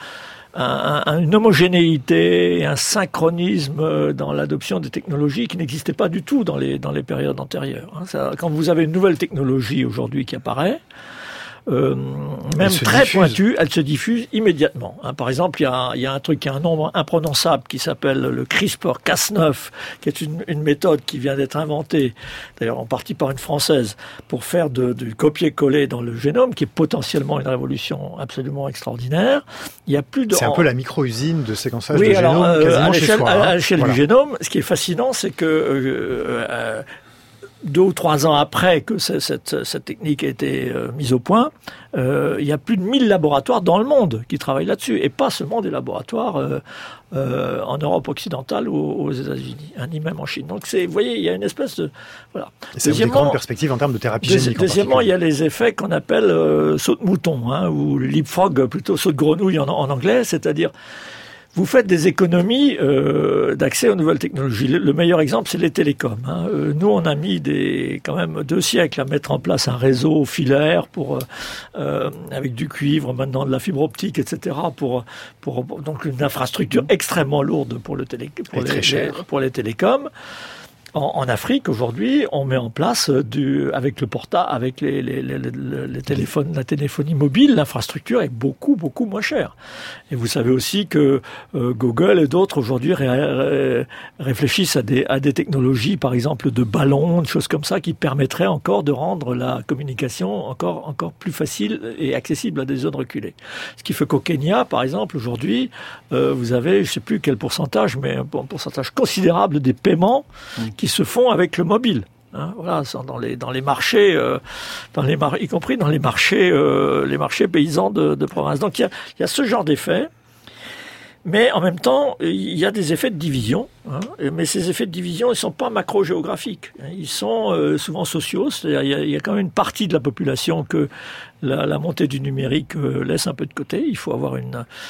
homogénéité et un synchronisme dans l'adoption des technologies qui n'existait pas du tout dans les périodes antérieures. Quand vous avez une nouvelle technologie aujourd'hui qui apparaît, même très pointue, elle se diffuse immédiatement. Par exemple, il y a un truc qui a un nom imprononçable qui s'appelle le CRISPR-Cas9, qui est une méthode qui vient d'être inventée, d'ailleurs en partie par une Française, pour faire du copier-coller dans le génome, qui est potentiellement une révolution absolument extraordinaire. Il y a plus de... C'est un peu la micro-usine de séquençage de génome, quasiment chez soi. À l'échelle du génome, ce qui est fascinant, c'est que 2 ou 3 ans après que cette technique a été mise au point, il y a plus de 1000 laboratoires dans le monde qui travaillent là-dessus, et pas seulement des laboratoires en Europe occidentale ou aux États-Unis, ni même en Chine. Donc vous voyez, il y a une espèce de... Voilà. Et ça vous des grandes perspectives en termes de thérapie génique. Deuxièmement, il y a les effets qu'on appelle saut de mouton, ou leapfrog, plutôt saut de grenouille en anglais, c'est-à-dire... Vous faites des économies d'accès aux nouvelles technologies. Le meilleur exemple, c'est les télécoms. Nous, on a mis quand même 2 siècles à mettre en place un réseau filaire avec du cuivre, maintenant de la fibre optique, etc. Donc une infrastructure extrêmellement lourde pour les télécoms. En Afrique, aujourd'hui, on met en place avec les téléphones, la téléphonie mobile, l'infrastructure est beaucoup, beaucoup moins chère. Et vous savez aussi que Google et d'autres aujourd'hui réfléchissent à des technologies, par exemple de ballons, de choses comme ça, qui permettraient encore de rendre la communication encore plus facile et accessible à des zones reculées. Ce qui fait qu'au Kenya, par exemple, aujourd'hui, vous avez, je ne sais plus quel pourcentage, mais un pourcentage considérable des paiements qui se font avec le mobile. Voilà, dans les marchés, y compris dans les marchés paysans de province. Donc il y a ce genre d'effets, mais en même temps il y a des effets de division. Mais ces effets de division, ils sont pas macro-géographiques. Ils sont souvent sociaux. C'est-à-dire il y a quand même une partie de la population que la montée du numérique laisse un peu de côté. Il faut avoir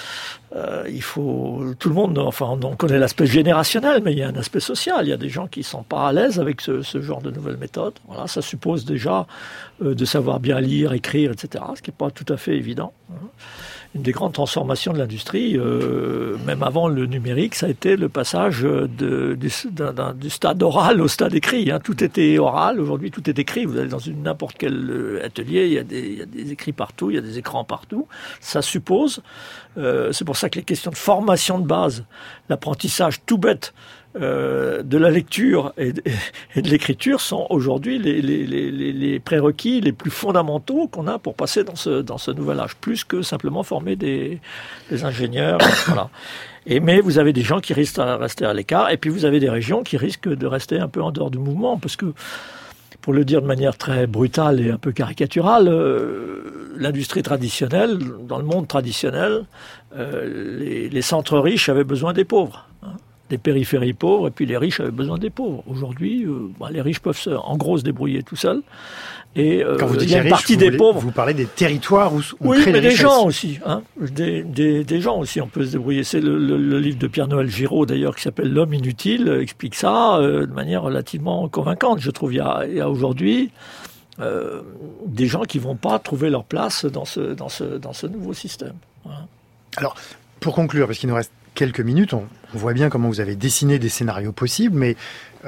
tout le monde, on connaît l'aspect générationnel, mais il y a un aspect social. Il y a des gens qui sont pas à l'aise avec ce genre de nouvelles méthodes. Voilà, ça suppose déjà de savoir bien lire, écrire, etc., ce qui est pas tout à fait évident. des grandes transformations de l'industrie, même avant le numérique, ça a été le passage du stade oral au stade écrit. Tout était oral, aujourd'hui tout est écrit. Vous allez dans n'importe quel atelier, il y a des écrits partout, il y a des écrans partout. Ça suppose, c'est pour ça que les questions de formation de base, l'apprentissage tout bête, de la lecture et de l'écriture sont aujourd'hui les prérequis les plus fondamentaux qu'on a pour passer dans ce nouvel âge, plus que simplement former des ingénieurs. Voilà. Mais vous avez des gens qui risquent de rester à l'écart, et puis vous avez des régions qui risquent de rester un peu en dehors du mouvement, parce que, pour le dire de manière très brutale et un peu caricaturale, l'industrie traditionnelle, dans le monde traditionnel, les centres riches avaient besoin des pauvres. Des périphéries pauvres, et puis les riches avaient besoin des pauvres. Aujourd'hui, les riches peuvent en gros se débrouiller tout seuls. Et quand vous dites il y a une partie des pauvres. Vous parlez des territoires où on crée les richesses. Oui, mais des gens aussi. Des gens aussi, on peut se débrouiller. C'est le livre de Pierre-Noël Giraud, d'ailleurs, qui s'appelle « L'homme inutile », explique ça de manière relativement convaincante. Je trouve il y a aujourd'hui des gens qui vont pas trouver leur place dans ce nouveau système. Voilà. Alors, pour conclure, parce qu'il nous reste quelques minutes, on voit bien comment vous avez dessiné des scénarios possibles, mais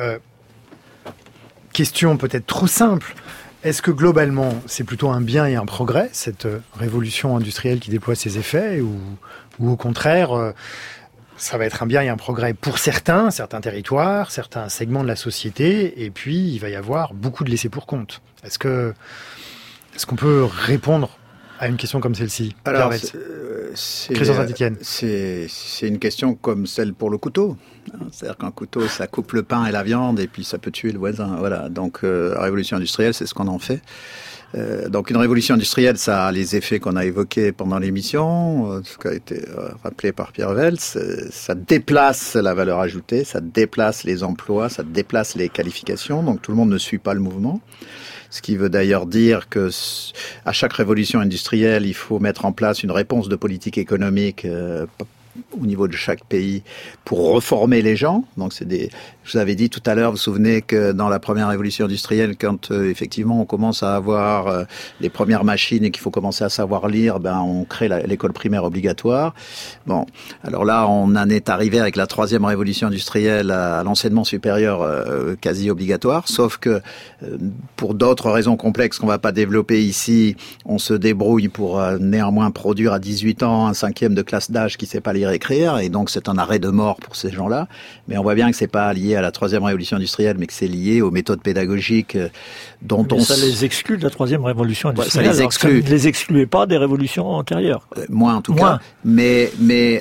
question peut-être trop simple, est-ce que globalement c'est plutôt un bien et un progrès, cette révolution industrielle qui déploie ses effets, ou au contraire ça va être un bien et un progrès pour certains territoires, certains segments de la société, et puis il va y avoir beaucoup de laissés pour compte. Est-ce qu'on peut répondre à une question comme celle-ci? Alors, Christian Saint-Étienne. C'est une question comme celle pour le couteau. C'est-à-dire qu'un couteau, ça coupe le pain et la viande, et puis ça peut tuer le voisin. Voilà. Donc, la révolution industrielle, c'est ce qu'on en fait. Donc, une révolution industrielle, ça a les effets qu'on a évoqués pendant l'émission, ce qui a été rappelé par Pierre Vels. Ça déplace la valeur ajoutée, ça déplace les emplois, ça déplace les qualifications. Donc, tout le monde ne suit pas le mouvement. Ce qui veut d'ailleurs dire que à chaque révolution industrielle, il faut mettre en place une réponse de politique économique au niveau de chaque pays pour reformer les gens. Donc je vous avais dit tout à l'heure, vous vous souvenez que dans la première révolution industrielle, quand effectivement on commence à avoir les premières machines et qu'il faut commencer à savoir lire, on crée l'école primaire obligatoire. Bon, alors là on en est arrivé avec la troisième révolution industrielle à l'enseignement supérieur quasi obligatoire, sauf que pour d'autres raisons complexes qu'on va pas développer ici, on se débrouille pour néanmoins produire à 18 ans un cinquième de classe d'âge qui sait pas lire et écrire, et donc c'est un arrêt de mort pour ces gens-là. Mais on voit bien que c'est pas lié à la troisième révolution industrielle, mais que c'est lié aux méthodes pédagogiques dont ça les exclut de la troisième révolution industrielle. Ça les exclut. Ça ne les excluait pas des révolutions antérieures. Moins en tout cas. Mais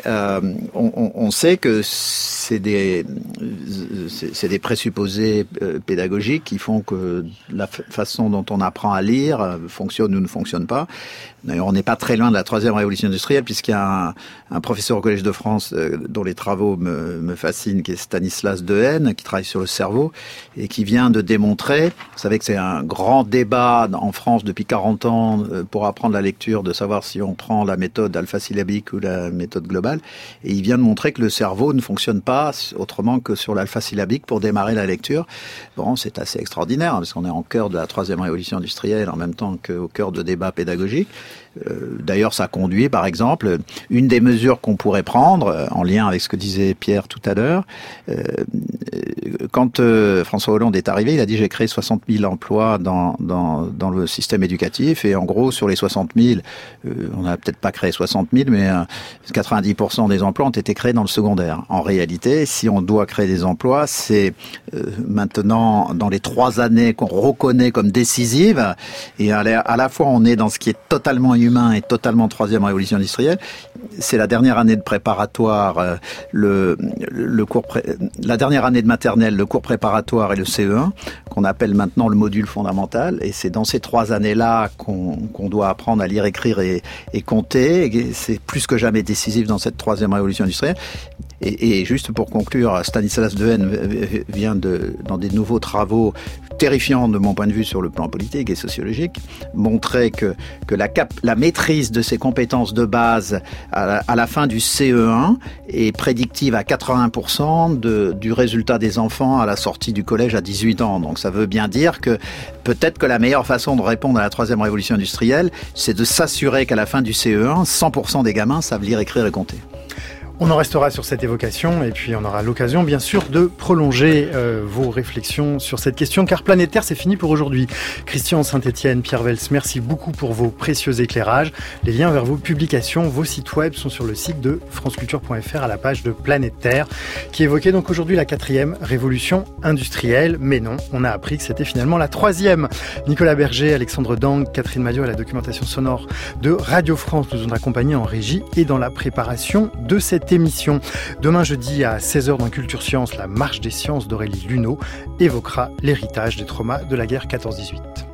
on sait que c'est des présupposés pédagogiques qui font que la façon dont on apprend à lire fonctionne ou ne fonctionne pas. D'ailleurs, on n'est pas très loin de la troisième révolution industrielle, puisqu'il y a un professeur au Collège de France dont les travaux me fascinent, qui est Stanislas Dehaene, qui travaille sur le cerveau et qui vient de démontrer, vous savez que c'est un grand débat en France depuis 40 ans pour apprendre la lecture, de savoir si on prend la méthode alphasyllabique ou la méthode globale, et il vient de montrer que le cerveau ne fonctionne pas autrement que sur l'alphasyllabique pour démarrer la lecture. Bon, c'est assez extraordinaire, parce qu'on est en cœur de la troisième révolution industrielle en même temps qu'au cœur de débats pédagogiques. D'ailleurs, ça conduit, par exemple, une des mesures qu'on pourrait prendre, en lien avec ce que disait Pierre tout à l'heure, quand François Hollande est arrivé, il a dit « j'ai créé 60 000 emplois dans le système éducatif », et en gros, sur les 60 000, on n'a peut-être pas créé 60 000, mais 90% des emplois ont été créés dans le secondaire. En réalité, si on doit créer des emplois, c'est maintenant dans les 3 années qu'on reconnaît comme décisives, et à la fois on est dans ce qui est totalement humain et totalement troisième révolution industrielle. C'est la dernière année de préparatoire, la dernière année de maternelle, le cours préparatoire et le CE1, qu'on appelle maintenant le module fondamental. Et c'est dans ces 3 années-là qu'on doit apprendre à lire, écrire et compter. Et c'est plus que jamais décisif dans cette troisième révolution industrielle. Et juste pour conclure, Stanislas Dehaene vient dans des nouveaux travaux terrifiants de mon point de vue sur le plan politique et sociologique, montrer que la maîtrise de ces compétences de base à la fin du CE1 est prédictive à 80% du résultat des enfants à la sortie du collège à 18 ans. Donc ça ça veut bien dire que peut-être que la meilleure façon de répondre à la troisième révolution industrielle, c'est de s'assurer qu'à la fin du CE1, 100% des gamins savent lire, écrire et compter. On en restera sur cette évocation et puis on aura l'occasion bien sûr de prolonger vos réflexions sur cette question car Planète Terre c'est fini pour aujourd'hui. Christian Saint-Etienne, Pierre Vels, merci beaucoup pour vos précieux éclairages. Les liens vers vos publications, vos sites web sont sur le site de franceculture.fr à la page de Planète Terre qui évoquait donc aujourd'hui la 4e révolution industrielle. Mais non, on a appris que c'était finalement la 3e. Nicolas Berger, Alexandre Dang, Catherine Maillot et la documentation sonore de Radio France nous ont accompagnés en régie et dans la préparation de cette émission. Demain jeudi à 16h dans Culture Science, la marche des sciences d'Aurélie Luneau évoquera l'héritage des traumas de la guerre 14-18.